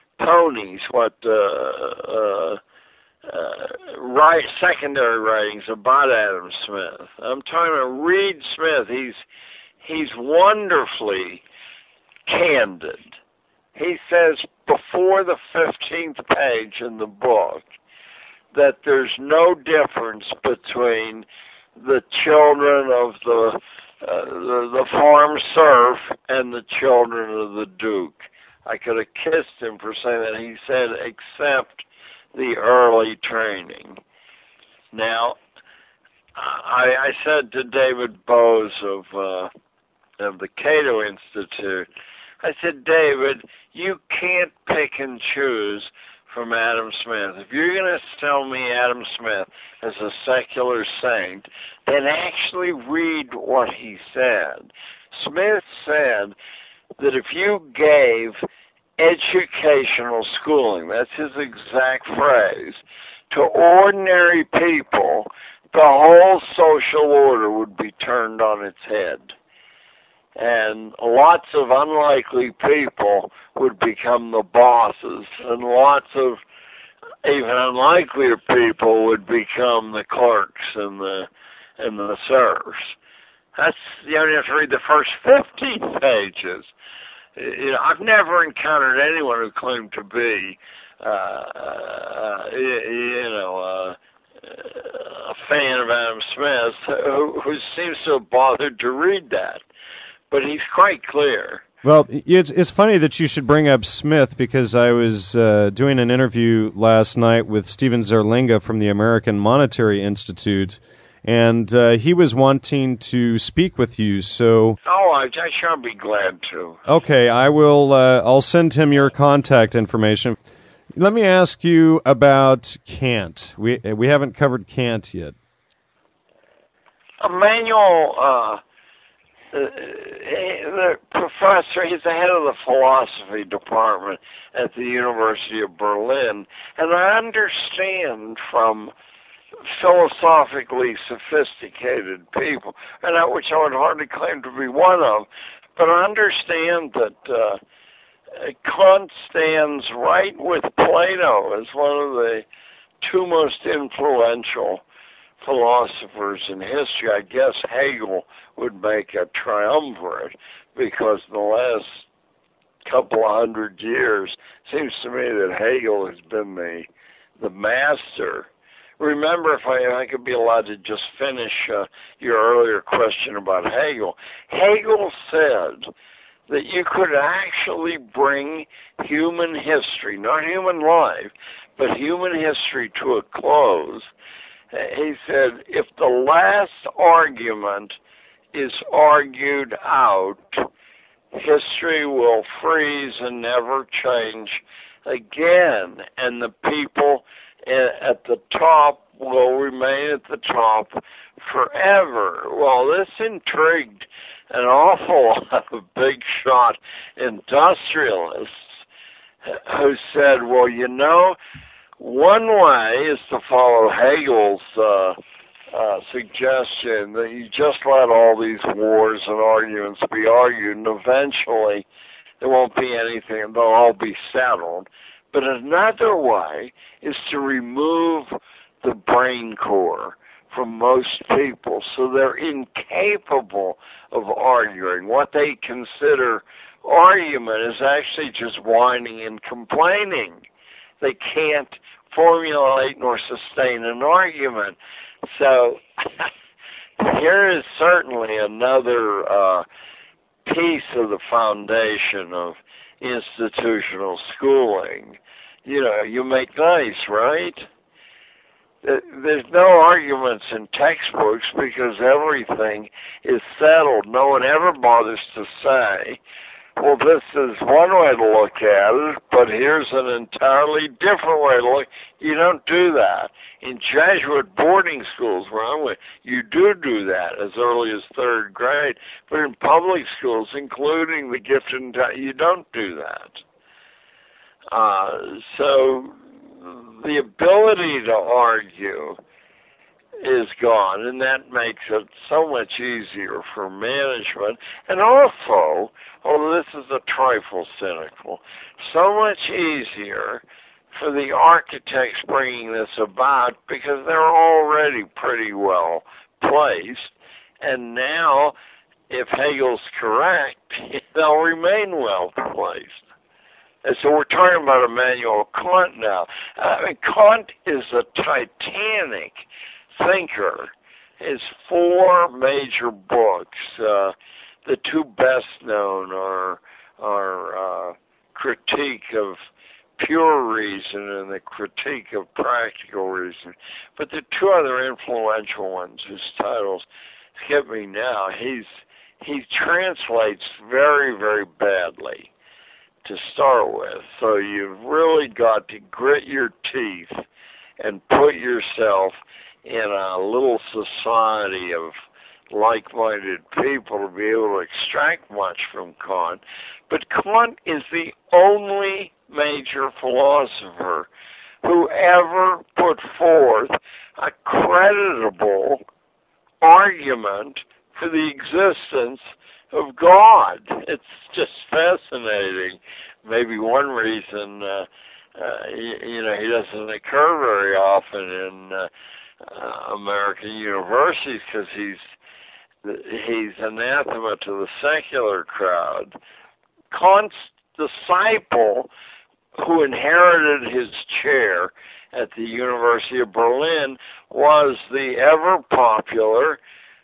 secondary writings about Adam Smith. I'm talking about Reed Smith. He's wonderfully candid. He says before the 15th page in the book that there's no difference between the children of the farm serf and the children of the duke. I could have kissed him for saying that. He said, except the early training. Now, I said to David Bose of the Cato Institute, I said, David, you can't pick and choose from Adam Smith. If you're going to tell me Adam Smith as a secular saint, then actually read what he said. Smith said that if you gave educational schooling, that's his exact phrase, to ordinary people, the whole social order would be turned on its head. And lots of unlikely people would become the bosses, and lots of even unlikelier people would become the clerks and the serfs. That's, you only have to read the first 15 pages. I've never encountered anyone who claimed to be, a fan of Adam Smith who seems to have bothered to read that. But he's quite clear. Well, it's funny that you should bring up Smith, because I was doing an interview last night with Stephen Zerlinga from the American Monetary Institute, and he was wanting to speak with you. So, I shall be glad to. Okay, I will. I'll send him your contact information. Let me ask you about Kant. We haven't covered Kant yet. Immanuel. The professor, he's the head of the philosophy department at the University of Berlin, and I understand from philosophically sophisticated people, and which I would hardly claim to be one of, but I understand that Kant stands right with Plato as one of the two most influential philosophers in history. I guess Hegel would make a triumvirate, because the last couple of 100 years seems to me that Hegel has been the master. Remember, if I could be allowed to just finish your earlier question about Hegel. Hegel said that you could actually bring human history, not human life, but human history to a close. He said, if the last argument is argued out, history will freeze and never change again, and the people at the top will remain at the top forever. Well, this intrigued an awful lot of big shot industrialists who said, well, you know, one way is to follow Hegel's suggestion that you just let all these wars and arguments be argued, and eventually there won't be anything, they'll all be settled. But another way is to remove the brain core from most people, so they're incapable of arguing. What they consider argument is actually just whining and complaining. They can't formulate nor sustain an argument. So here is certainly another piece of the foundation of institutional schooling. You know, you make nice, right? There's no arguments in textbooks because everything is settled. No one ever bothers to say, well, this is one way to look at it, but here's an entirely different way to look. You don't do that. In Jesuit boarding schools where I went, you do that as early as third grade. But in public schools, including the gifted, you don't do that. So the ability to argue is gone, and that makes it so much easier for management. And also, although this is a trifle cynical, so much easier for the architects bringing this about because they're already pretty well placed. And now, if Hegel's correct, they'll remain well placed. And so we're talking about Immanuel Kant now. Kant is a titanic thinker. His four major books, the two best known are Critique of Pure Reason and the Critique of Practical Reason. But the two other influential ones, whose titles skip me now, he translates very, very badly to start with. So you've really got to grit your teeth and put yourself in a little society of like-minded people to be able to extract much from Kant. But Kant is the only major philosopher who ever put forth a creditable argument for the existence of God. It's just fascinating. Maybe one reason, he doesn't occur very often in American universities because he's anathema to the secular crowd. Kant's disciple who inherited his chair at the University of Berlin, was the ever-popular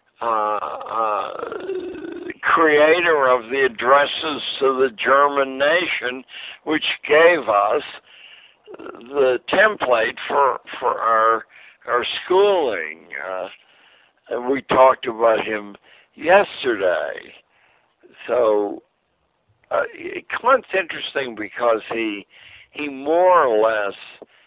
creator of the Addresses to the German Nation, which gave us the template for our schooling. And we talked about him yesterday. So Clint's interesting because he more or less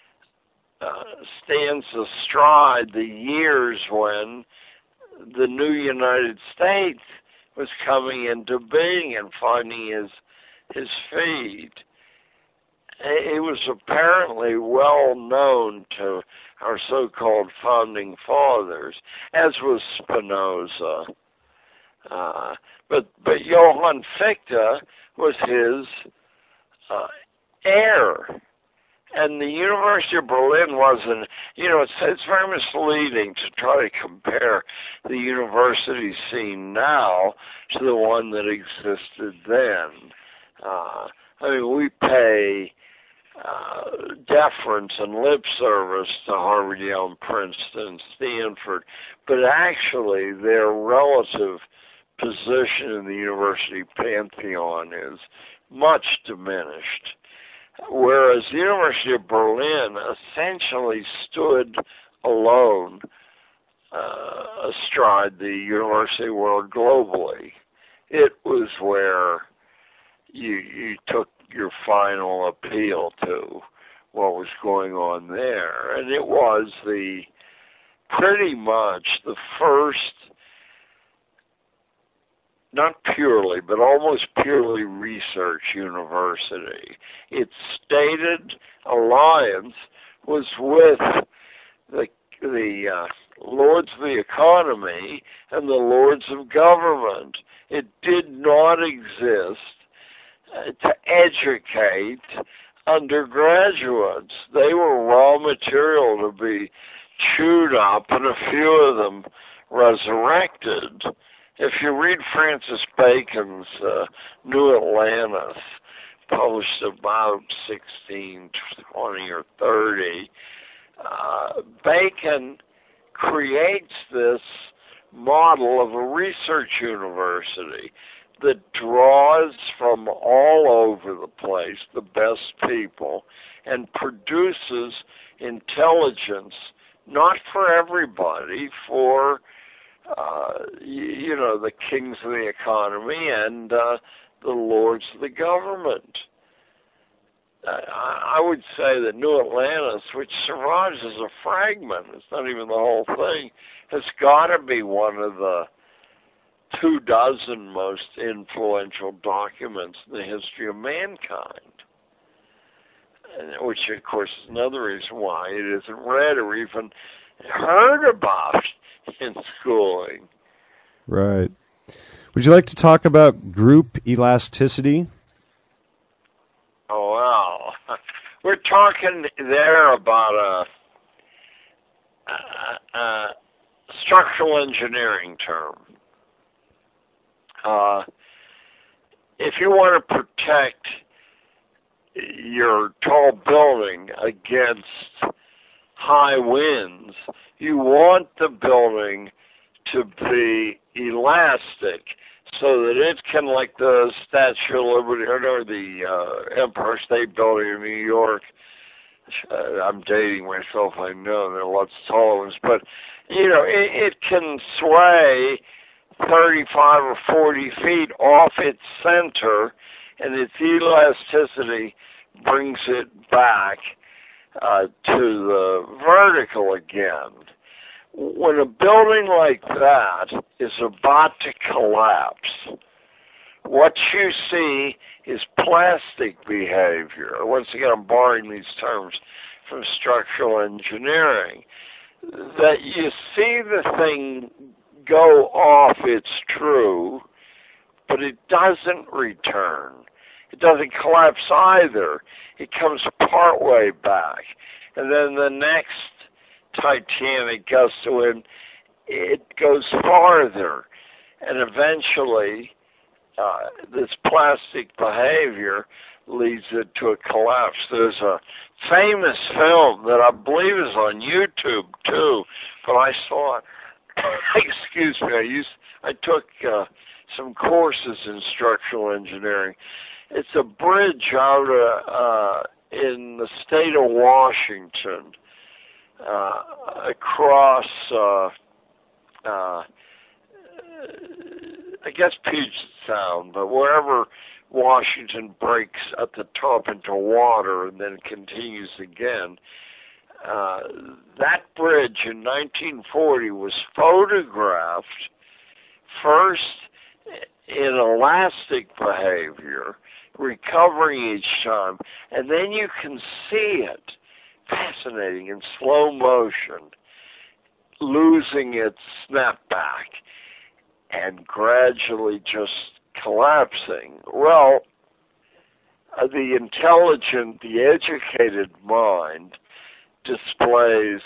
stands astride the years when the new United States was coming into being and finding his feet. It was apparently well known to our so-called founding fathers, as was Spinoza. But Johann Fichte was his heir. And the University of Berlin wasn't, it's very misleading to try to compare the university scene now to the one that existed then. We pay deference and lip service to Harvard, Yale, Princeton, Stanford, but actually their relative position in the university pantheon is much diminished. Whereas the University of Berlin essentially stood alone astride the university world globally. It was where you took your final appeal to what was going on there. And it was pretty much the first, not purely, but almost purely research university. Its stated alliance was with the Lords of the Economy and the Lords of Government. It did not exist to educate undergraduates. They were raw material to be chewed up, and a few of them resurrected. If you read Francis Bacon's New Atlantis, published about 1620 or 30, Bacon creates this model of a research university that draws from all over the place the best people and produces intelligence, not for everybody, for the kings of the economy and the lords of the government. I would say that New Atlantis, which survives as a fragment, it's not even the whole thing, has got to be one of the 24 most influential documents in the history of mankind. Which, of course, is another reason why it isn't read or even heard about in schooling. Right. Would you like to talk about group elasticity? Oh, wow. We're talking there about a structural engineering term. If you want to protect your tall building against high winds, you want the building to be elastic so that it can, like the Statue of Liberty or the Empire State Building in New York. I'm dating myself, I know, there are lots of taller ones, but, it can sway 35 or 40 feet off its center, and its elasticity brings it back to the vertical again. When a building like that is about to collapse, what you see is plastic behavior. Once again, I'm borrowing these terms from structural engineering. That you see the thing go off, it's true, but it doesn't return. It doesn't collapse either. It comes partway back. And then the next Titanic gust of wind, it goes farther. And eventually, this plastic behavior leads it to a collapse. There's a famous film that I believe is on YouTube too, but I saw it. Excuse me. I took some courses in structural engineering. It's a bridge out in the state of Washington across, I guess Puget Sound, but wherever Washington breaks at the top into water and then continues again. That bridge in 1940 was photographed first in elastic behavior, recovering each time, and then you can see it, fascinating, in slow motion, losing its snapback and gradually just collapsing. Well, the intelligent, the educated mind displays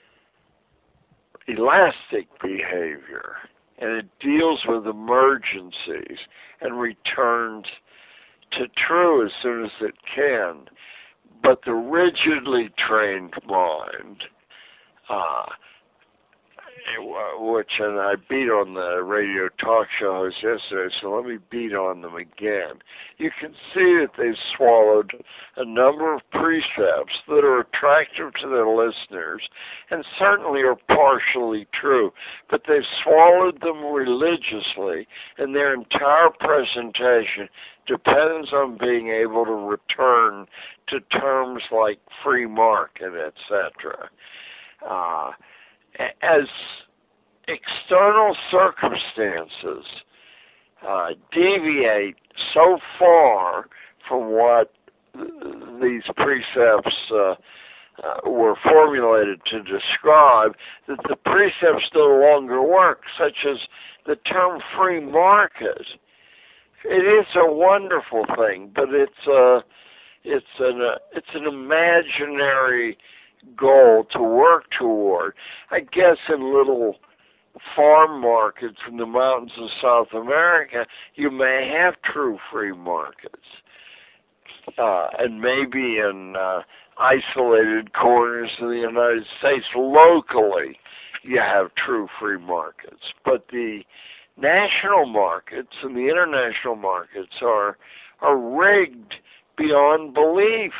elastic behavior, and it deals with emergencies and returns to true as soon as it can. But the rigidly trained mind, which, and I beat on the radio talk show host yesterday, so let me beat on them again. You can see that they've swallowed a number of precepts that are attractive to their listeners and certainly are partially true, but they've swallowed them religiously, and their entire presentation depends on being able to return to terms like free market, etc. As external circumstances deviate so far from what these precepts were formulated to describe, that the precepts no longer work, such as the term free market. It is a wonderful thing, but it's an imaginary goal to work toward. I guess in little farm markets in the mountains of South America, you may have true free markets. And maybe in isolated corners of the United States, locally, you have true free markets. But the national markets and the international markets are rigged beyond belief.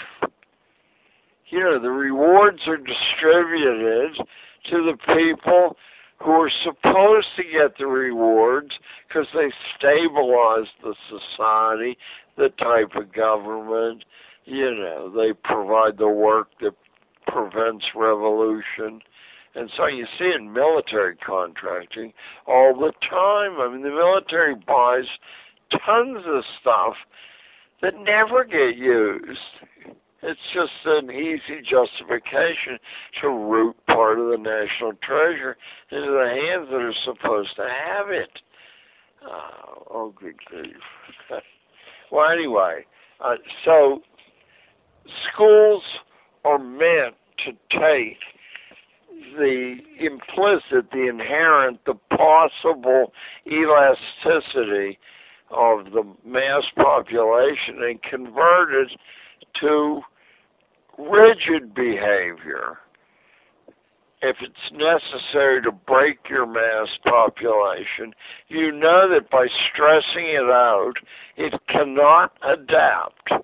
You know, the rewards are distributed to the people who are supposed to get the rewards because they stabilize the society, the type of government, you know, they provide the work that prevents revolution. And so you see in military contracting all the time. I mean, the military buys tons of stuff that never get used. It's just an easy justification to root part of the national treasure into the hands that are supposed to have it. Oh, good grief. Well, anyway, so schools are meant to take the implicit, the inherent, the possible elasticity of the mass population and convert it to rigid behavior. If it's necessary to break your mass population, you know that by stressing it out, it cannot adapt.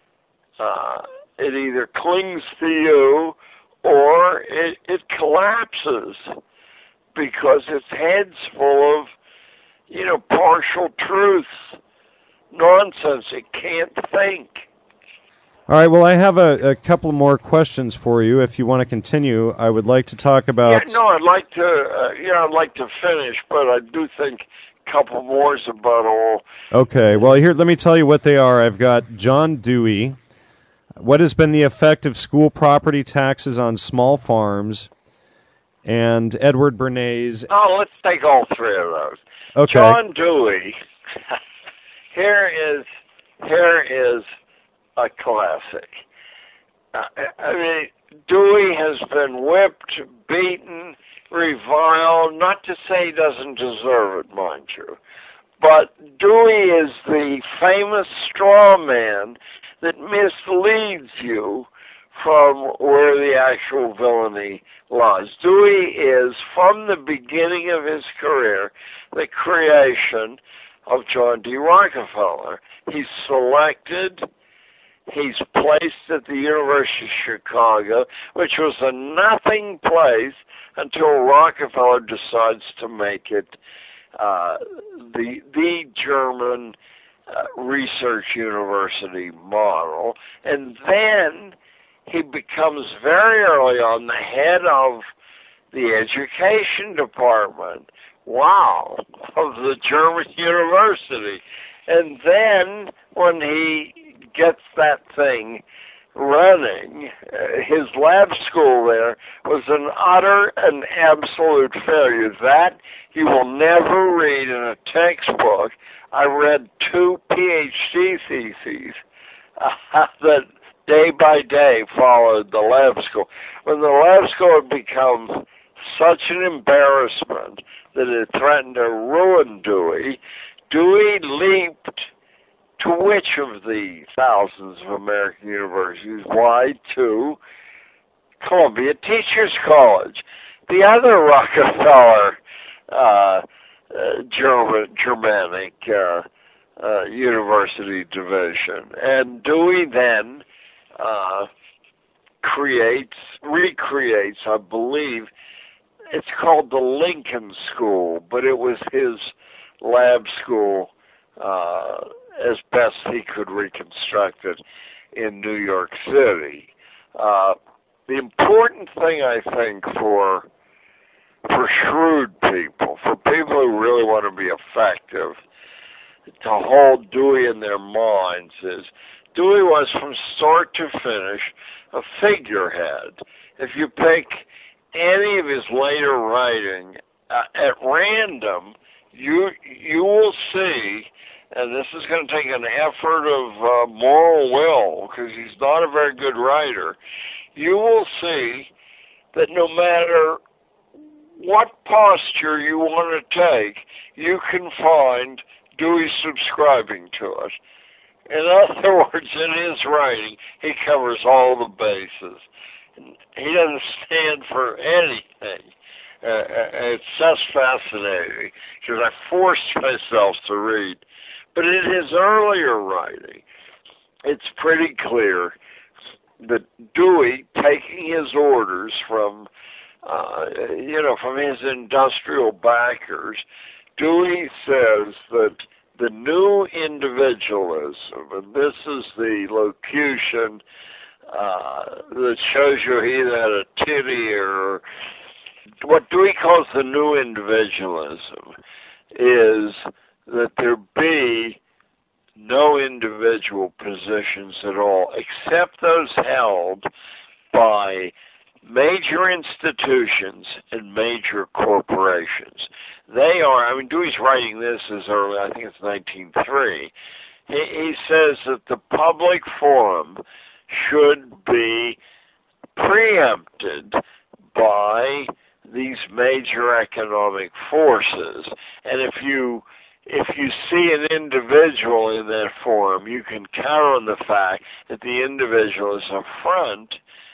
It either clings to you or it collapses because its head's full of, you know, partial truths, nonsense. It can't think. All right, well, I have a couple more questions for you. If you want to continue, I would like to talk about... Yeah, no, I'd like to finish, but I do think a couple more is about all. Okay, well, here, let me tell you what they are. I've got John Dewey. What has been the effect of school property taxes on small farms? And Edward Bernays... Oh, let's take all three of those. Okay. John Dewey, here is a classic. I mean, Dewey has been whipped, beaten, reviled, not to say he doesn't deserve it, mind you, but Dewey is the famous straw man that misleads you from where the actual villainy lies. Dewey is, from the beginning of his career, the creation of John D. Rockefeller. He's selected, he's placed at the University of Chicago, which was a nothing place until Rockefeller decides to make it the German research university model. And then he becomes very early on the head of the education department, of the German university. And then when he gets that thing running, his lab school there was an utter and absolute failure. That you will never read in a textbook. I read 2 PhD theses that day by day followed the lab school. When the lab school had become such an embarrassment that it threatened to ruin Dewey, Dewey leaped to which of the thousands of American universities? Why, to Columbia Teachers College, the other Rockefeller Germanic university division. And Dewey then recreates, I believe, it's called the Lincoln School, but it was his lab school as best he could reconstruct it in New York City. The important thing, I think, for shrewd people, for people who really want to be effective, to hold Dewey in their minds is Dewey was from start to finish a figurehead. If you pick any of his later writing at random, you will see, and this is going to take an effort of moral will because he's not a very good writer, you will see that no matter what posture you want to take, you can find Dewey subscribing to it. In other words, in his writing, he covers all the bases. He doesn't stand for anything. It's just fascinating because I forced myself to read. But in his earlier writing, it's pretty clear that Dewey, taking his orders from his industrial backers, Dewey says that the new individualism, and this is the locution that shows you he had a titty, or what Dewey calls the new individualism, is that there be no individual positions at all, except those held by major institutions and major corporations. They are, Dewey's writing this as early, I think it's 1903. He says that the public forum should be preempted by these major economic forces. And if you see an individual in that forum, you can count on the fact that the individual is a front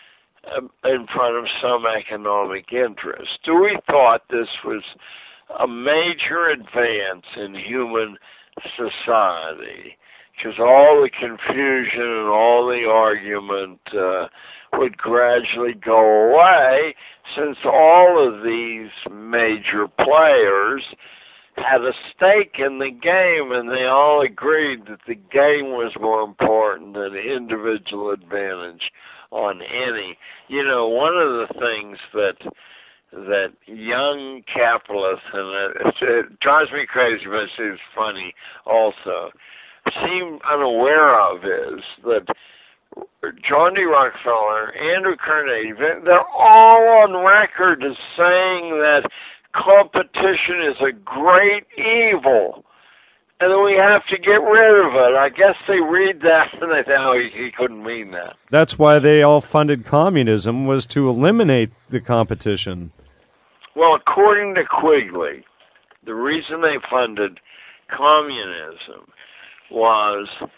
in front of some economic interest. Dewey thought this was a major advance in human society because all the confusion and all the argument would gradually go away since all of these major players had a stake in the game, and they all agreed that the game was more important than individual advantage on any. One of the things that young capitalists, and it drives me crazy, but it's funny also, seem unaware of is that John D. Rockefeller, Andrew Carnegie, they're all on record as saying that competition is a great evil, and then we have to get rid of it. I guess they read that and they think, oh, he couldn't mean that. That's why they all funded communism, was to eliminate the competition. Well, according to Quigley, the reason they funded communism was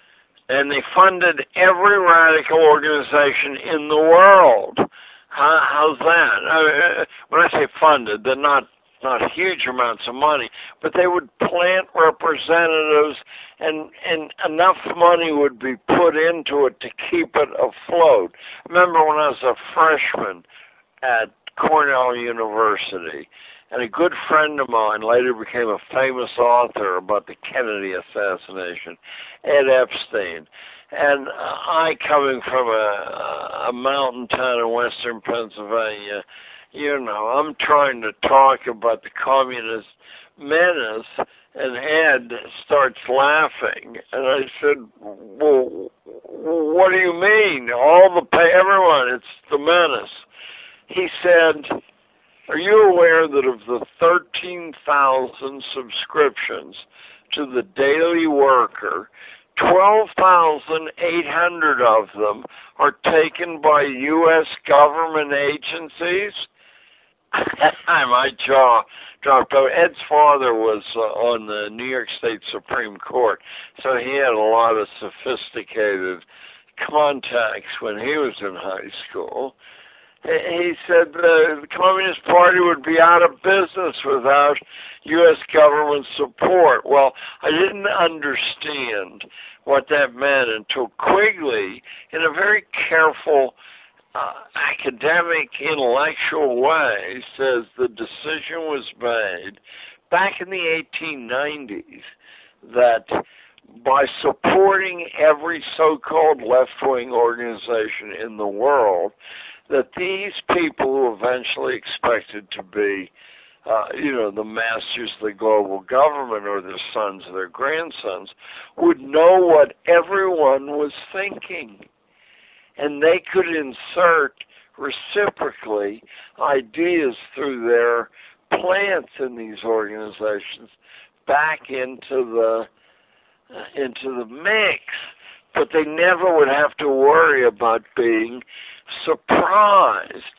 And they funded every radical organization in the world. How's that? When I say funded, they're not huge amounts of money, but they would plant representatives, and enough money would be put into it to keep it afloat. I remember when I was a freshman at Cornell University, and a good friend of mine later became a famous author about the Kennedy assassination, Ed Epstein. And I, coming from a mountain town in western Pennsylvania, I'm trying to talk about the communist menace, and Ed starts laughing. And I said, well, what do you mean? Everyone, it's the menace. He said, are you aware that of the 13,000 subscriptions to the Daily Worker, 12,800 of them are taken by U.S. government agencies? My jaw dropped over. Ed's father was on the New York State Supreme Court, so he had a lot of sophisticated contacts when he was in high school. He said the Communist Party would be out of business without U.S. government support. Well, I didn't understand what that meant until Quigley, in a very careful academic, intellectual way, says the decision was made back in the 1890s that by supporting every so-called left-wing organization in the world, that these people who eventually expected to be, the masters of the global government or their sons or their grandsons, would know what everyone was thinking. And they could insert reciprocally ideas through their plants in these organizations back into the mix. But they never would have to worry about being surprised.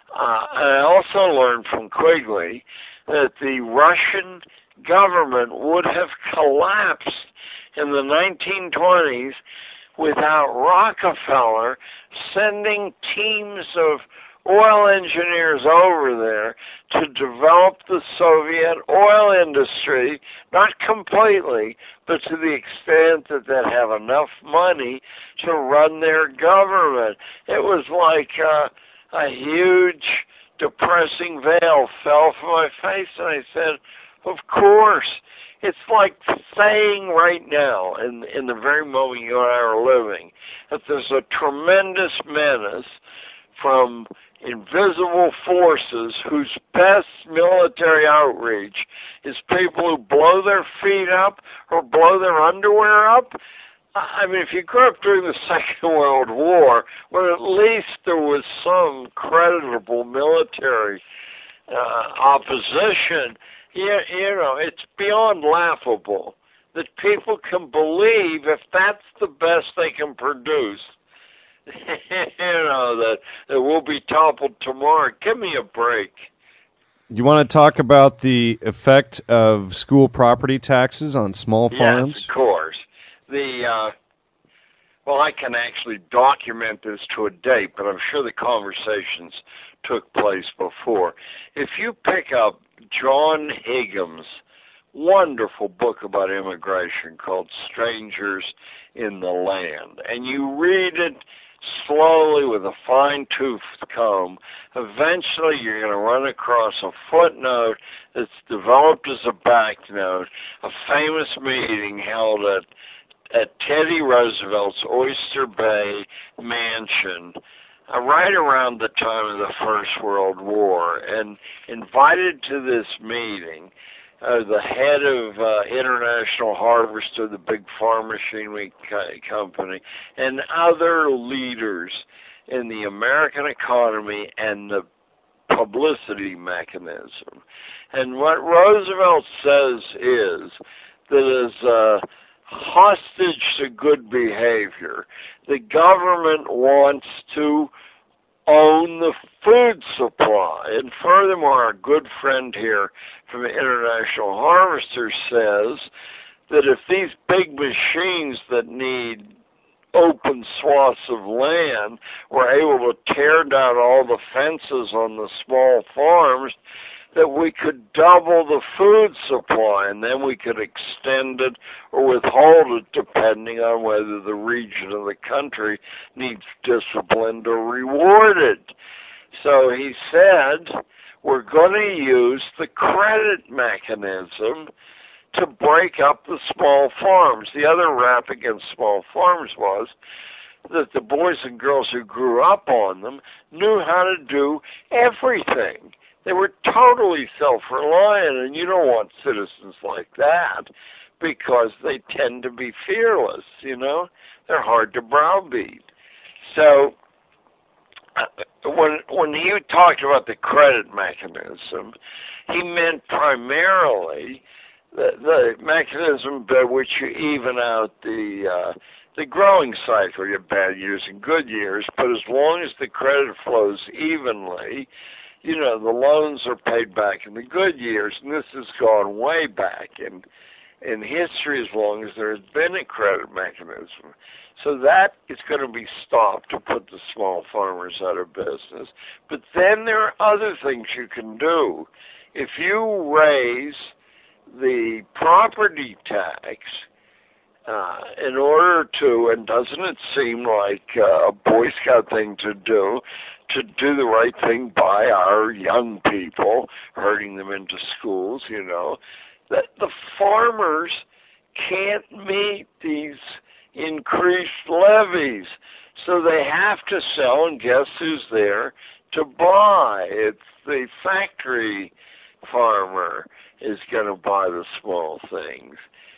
I also learned from Quigley that the Russian government would have collapsed in the 1920s without Rockefeller sending teams of oil engineers over there to develop the Soviet oil industry, not completely, but to the extent that they'd have enough money to run their government. It was like a huge, depressing veil fell from my face, and I said, of course. It's like saying right now, in the very moment you and I are living, that there's a tremendous menace from invisible forces whose best military outreach is people who blow their feet up or blow their underwear up. I mean, if you grew up during the Second World War, well, at least there was some creditable military opposition. It's beyond laughable that people can believe if that's the best they can produce, that we'll be toppled tomorrow. Give me a break. You want to talk about the effect of school property taxes on small farms? Yes, of course. Well, I can actually document this to a date, but I'm sure the conversations took place before. If you pick up John Higgins' wonderful book about immigration called Strangers in the Land, and you read it slowly with a fine-toothed comb, eventually you're going to run across a footnote that's developed as a back note, a famous meeting held at Teddy Roosevelt's Oyster Bay mansion right around the time of the First World War. And invited to this meeting, the head of International Harvester, the big farm machinery company, and other leaders in the American economy and the publicity mechanism. And what Roosevelt says is that as a hostage to good behavior, the government wants to own the food supply. And furthermore, our good friend here from International Harvester says that if these big machines that need open swaths of land, were able to tear down all the fences on the small farms, that we could double the food supply, and then we could extend it or withhold it depending on whether the region of the country needs disciplined or rewarded. So he said, we're going to use the credit mechanism to break up the small farms. The other rap against small farms was that the boys and girls who grew up on them knew how to do everything. They were totally self-reliant, and you don't want citizens like that because they tend to be fearless, you know? They're hard to browbeat. So when he talked about the credit mechanism, he meant primarily the mechanism by which you even out the growing cycle. You have bad years and good years, but as long as the credit flows evenly, you know, the loans are paid back in the good years, and this has gone way back in history as long as there has been a credit mechanism. So that is going to be stopped to put the small farmers out of business. But then there are other things you can do. If you raise the property tax in order to, and doesn't it seem like a Boy Scout thing to do the right thing by our young people, herding them into schools, you know, that the farmers can't meet these increased levies, so they have to sell, and guess who's there to buy? It's the factory farmer is going to buy the small things.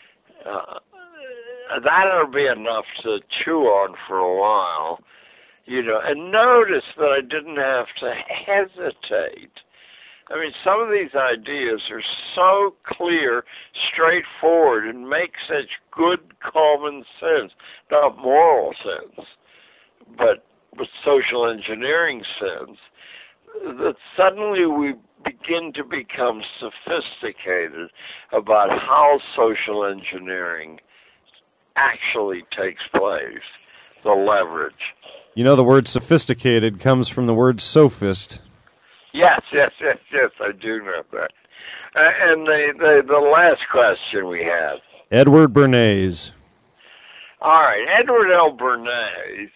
That'll be enough to chew on for a while, you know. And notice that I didn't have to hesitate. I mean, some of these ideas are so clear, straightforward, and make such good common sense, not moral sense, but social engineering sense, that suddenly we begin to become sophisticated about how social engineering actually takes place, the leverage. You know, the word sophisticated comes from the word sophist. Yes, I do know that. And the last question we have. Edward Bernays. All right, Edward L. Bernays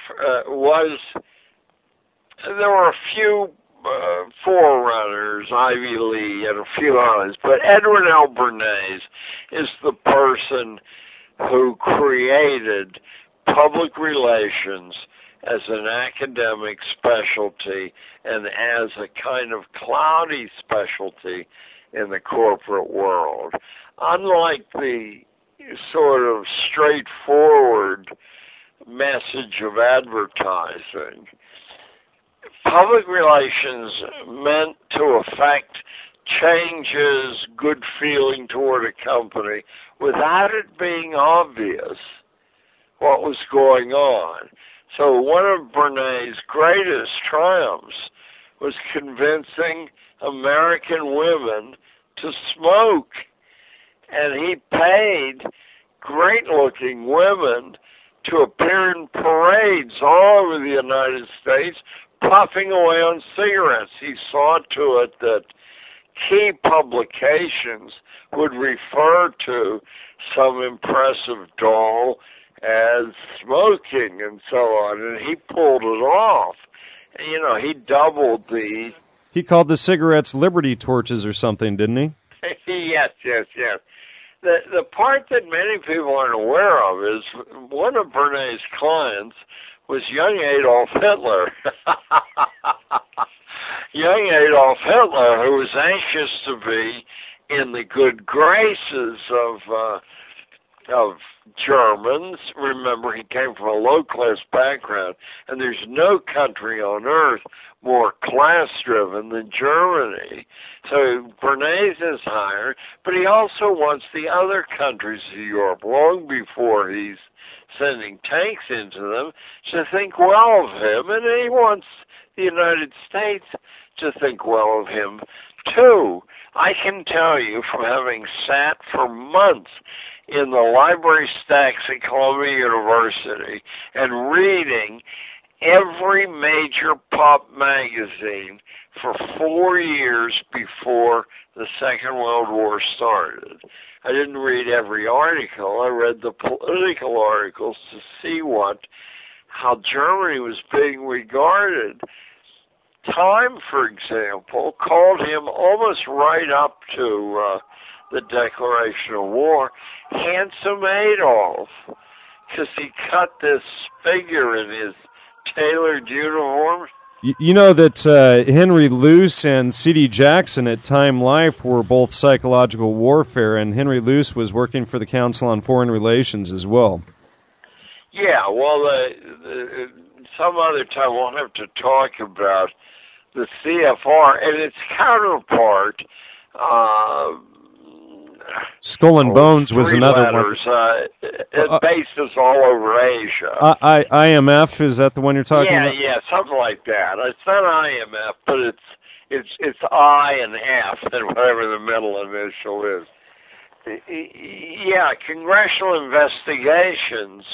there were a few forerunners, Ivy Lee, and a few others, but Edward L. Bernays is the person who created public relations as an academic specialty and as a kind of cloudy specialty in the corporate world. Unlike the sort of straightforward message of advertising, public relations meant to affect changes, good feeling toward a company without it being obvious what was going on. So one of Bernays' greatest triumphs was convincing American women to smoke. And he paid great-looking women to appear in parades all over the United States, puffing away on cigarettes. He saw to it that key publications would refer to some impressive doll as smoking and so on, and he pulled it off. You know, he doubled the... He called the cigarettes Liberty torches or something, didn't he? Yes. The part that many people aren't aware of is one of Bernays' clients was young Adolf Hitler. Young Adolf Hitler, who was anxious to be in the good graces of Germans. Remember, he came from a low-class background, and there's no country on earth more class-driven than Germany. So Bernays is hired, but he also wants the other countries of Europe, long before he's sending tanks into them, to think well of him, and he wants the United States to think well of him, too. I can tell you from having sat for months in the library stacks at Columbia University and reading every major pop magazine for 4 years before the Second World War started. I didn't read every article. I read the political articles to see how Germany was being regarded. Time, for example, called him almost right up to the declaration of war, Handsome Adolf, because he cut this figure in his tailored uniform. You know that Henry Luce and C.D. Jackson at Time Life were both psychological warfare, and Henry Luce was working for the Council on Foreign Relations as well. Yeah, well, some other time we'll have to talk about the CFR and its counterpart. Skull and Bones was another letters, one. It bases all over Asia. IMF, is that the one you're talking about? Yeah, something like that. It's not IMF, but it's I and F, and whatever the middle initial is. Yeah, congressional investigations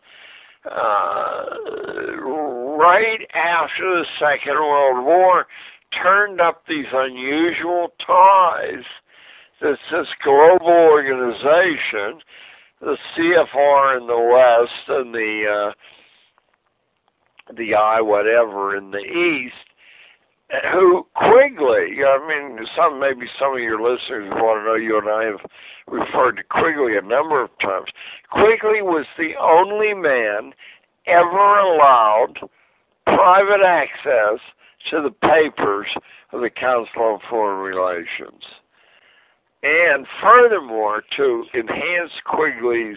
right after the Second World War turned up these unusual ties. This global organization, the CFR in the West and the I whatever in the East, who Quigley, maybe some of your listeners want to know, you and I have referred to Quigley a number of times. Quigley was the only man ever allowed private access to the papers of the Council on Foreign Relations. And furthermore, to enhance Quigley's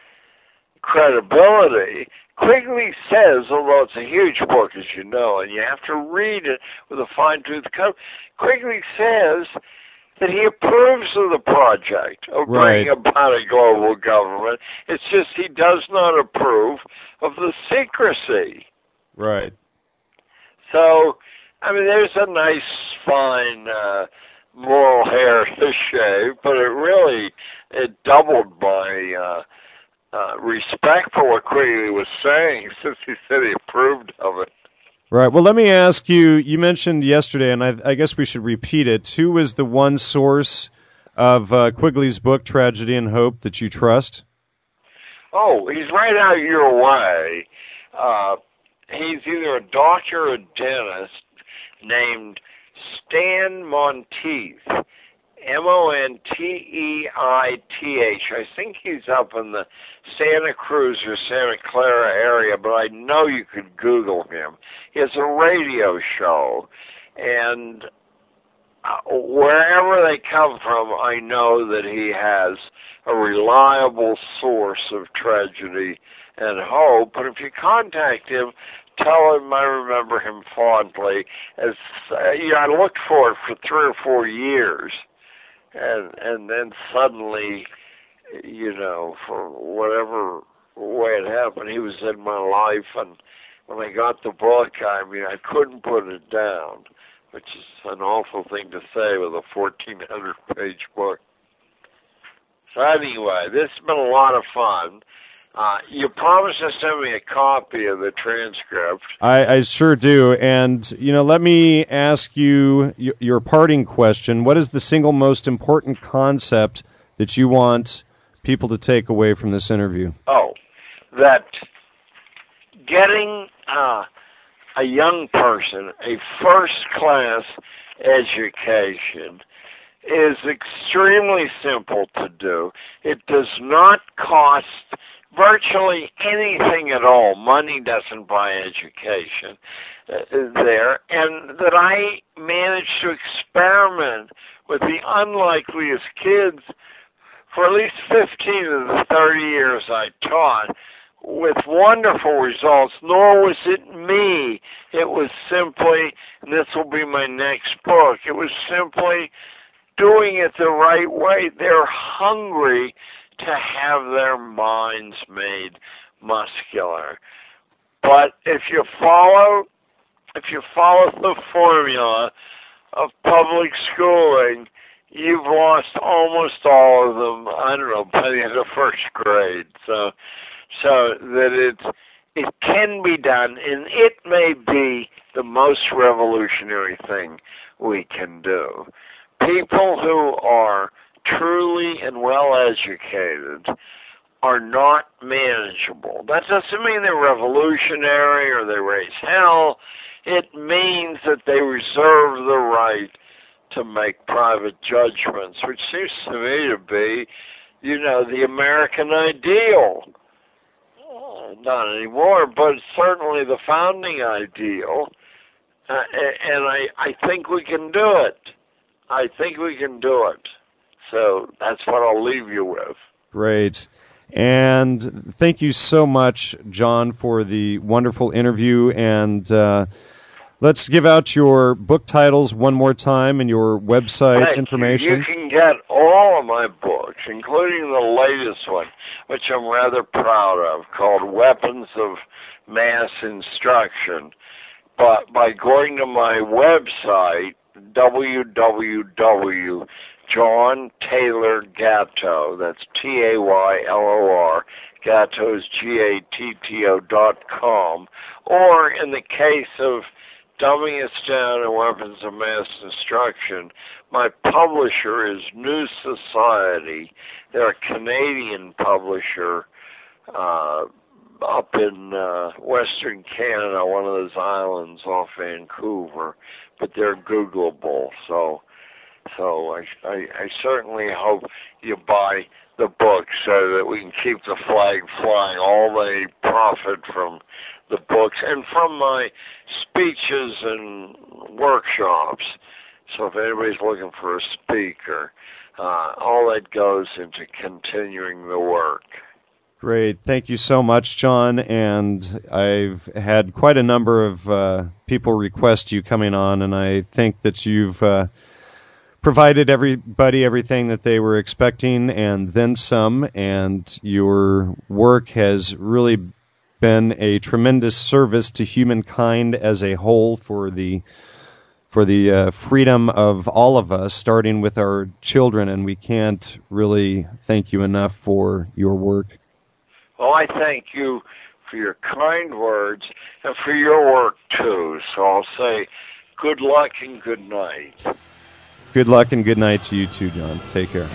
credibility, Quigley says, although it's a huge book, as you know, and you have to read it with a fine-tooth comb, Quigley says that he approves of the project of bringing about a global government. It's just he does not approve of the secrecy. Right. So, there's a nice, fine moral hair to shave, but it doubled my respect for what Quigley was saying since he said he approved of it. Right. Well, let me ask you, you mentioned yesterday, and I guess we should repeat it, who was the one source of Quigley's book, Tragedy and Hope, that you trust? Oh, he's right out your way. He's either a doctor or a dentist named Stan Monteith, Monteith. I think he's up in the Santa Cruz or Santa Clara area, but I know you could Google him. He has a radio show, and wherever they come from, I know that he has a reliable source of tragedy and hope. But if you contact him, tell him I remember him fondly. As I looked for it for 3 or 4 years, and then suddenly, for whatever way it happened, he was in my life. And when I got the book, I couldn't put it down, which is an awful thing to say with a 1,400-page book. So anyway, this has been a lot of fun. You promised to send me a copy of the transcript. I sure do. And, let me ask you your parting question. What is the single most important concept that you want people to take away from this interview? Oh, that getting a young person a first-class education is extremely simple to do. It does not cost virtually anything at all. Money doesn't buy education there. And that I managed to experiment with the unlikeliest kids for at least 15 of the 30 years I taught with wonderful results. Nor was it me. It was simply, and this will be my next book, it was simply doing it the right way. They're hungry to have their minds made muscular. But if you follow the formula of public schooling, you've lost almost all of them, I don't know, by the end of first grade. So that it can be done, and it may be the most revolutionary thing we can do. People who are truly and well educated are not manageable. That doesn't mean they're revolutionary or they raise hell. It means that they reserve the right to make private judgments, which seems to me to be, the American ideal. Not anymore, but certainly the founding ideal. And I think we can do it. I think we can do it. So that's what I'll leave you with. Great. And thank you so much, John, for the wonderful interview. And let's give out your book titles one more time and your website information. You can get all of my books, including the latest one, which I'm rather proud of, called Weapons of Mass Instruction, but by going to my website, www.JohnTaylorGatto, that's Taylor, Gatto is GATTO.com, or in the case of Dumbing Us Down and Weapons of Mass Instruction, my publisher is New Society. They're a Canadian publisher up in Western Canada, one of those islands off Vancouver, but they're Googleable. So I certainly hope you buy the book so that we can keep the flag flying. All the profit from the books and from my speeches and workshops. So if anybody's looking for a speaker, all that goes into continuing the work. Great. Thank you so much, John. And I've had quite a number of people request you coming on, and I think that you've provided everybody everything that they were expecting and then some, and your work has really been a tremendous service to humankind as a whole for the freedom of all of us, starting with our children, and we can't really thank you enough for your work. Well, I thank you for your kind words and for your work, too. So I'll say good luck and good night. Good luck and good night to you, too, John. Take care.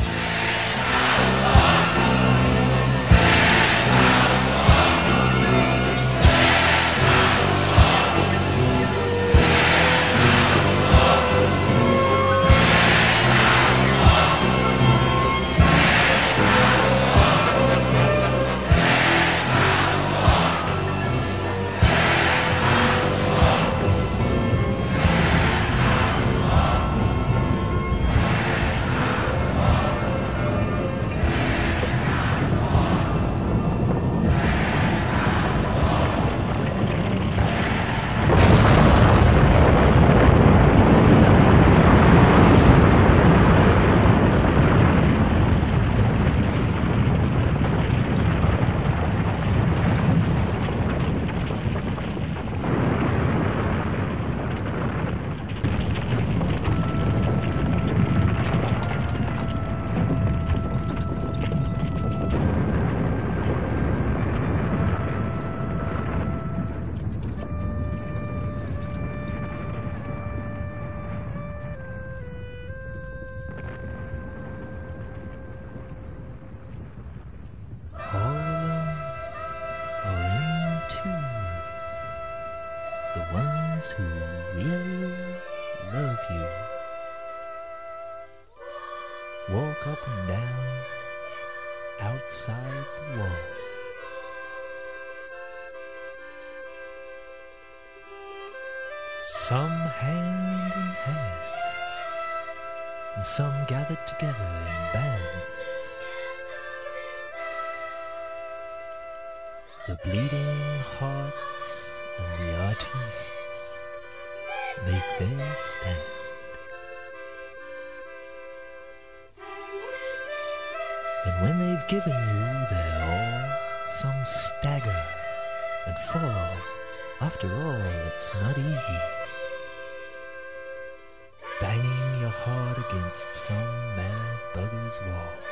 Who really love you walk up and down outside the wall. Some hand in hand, and some gathered together in bands. The bleeding hearts and the artists make their stand. And when they've given you their all, some stagger and fall. After all, it's not easy. Banging your heart against some mad bugger's wall.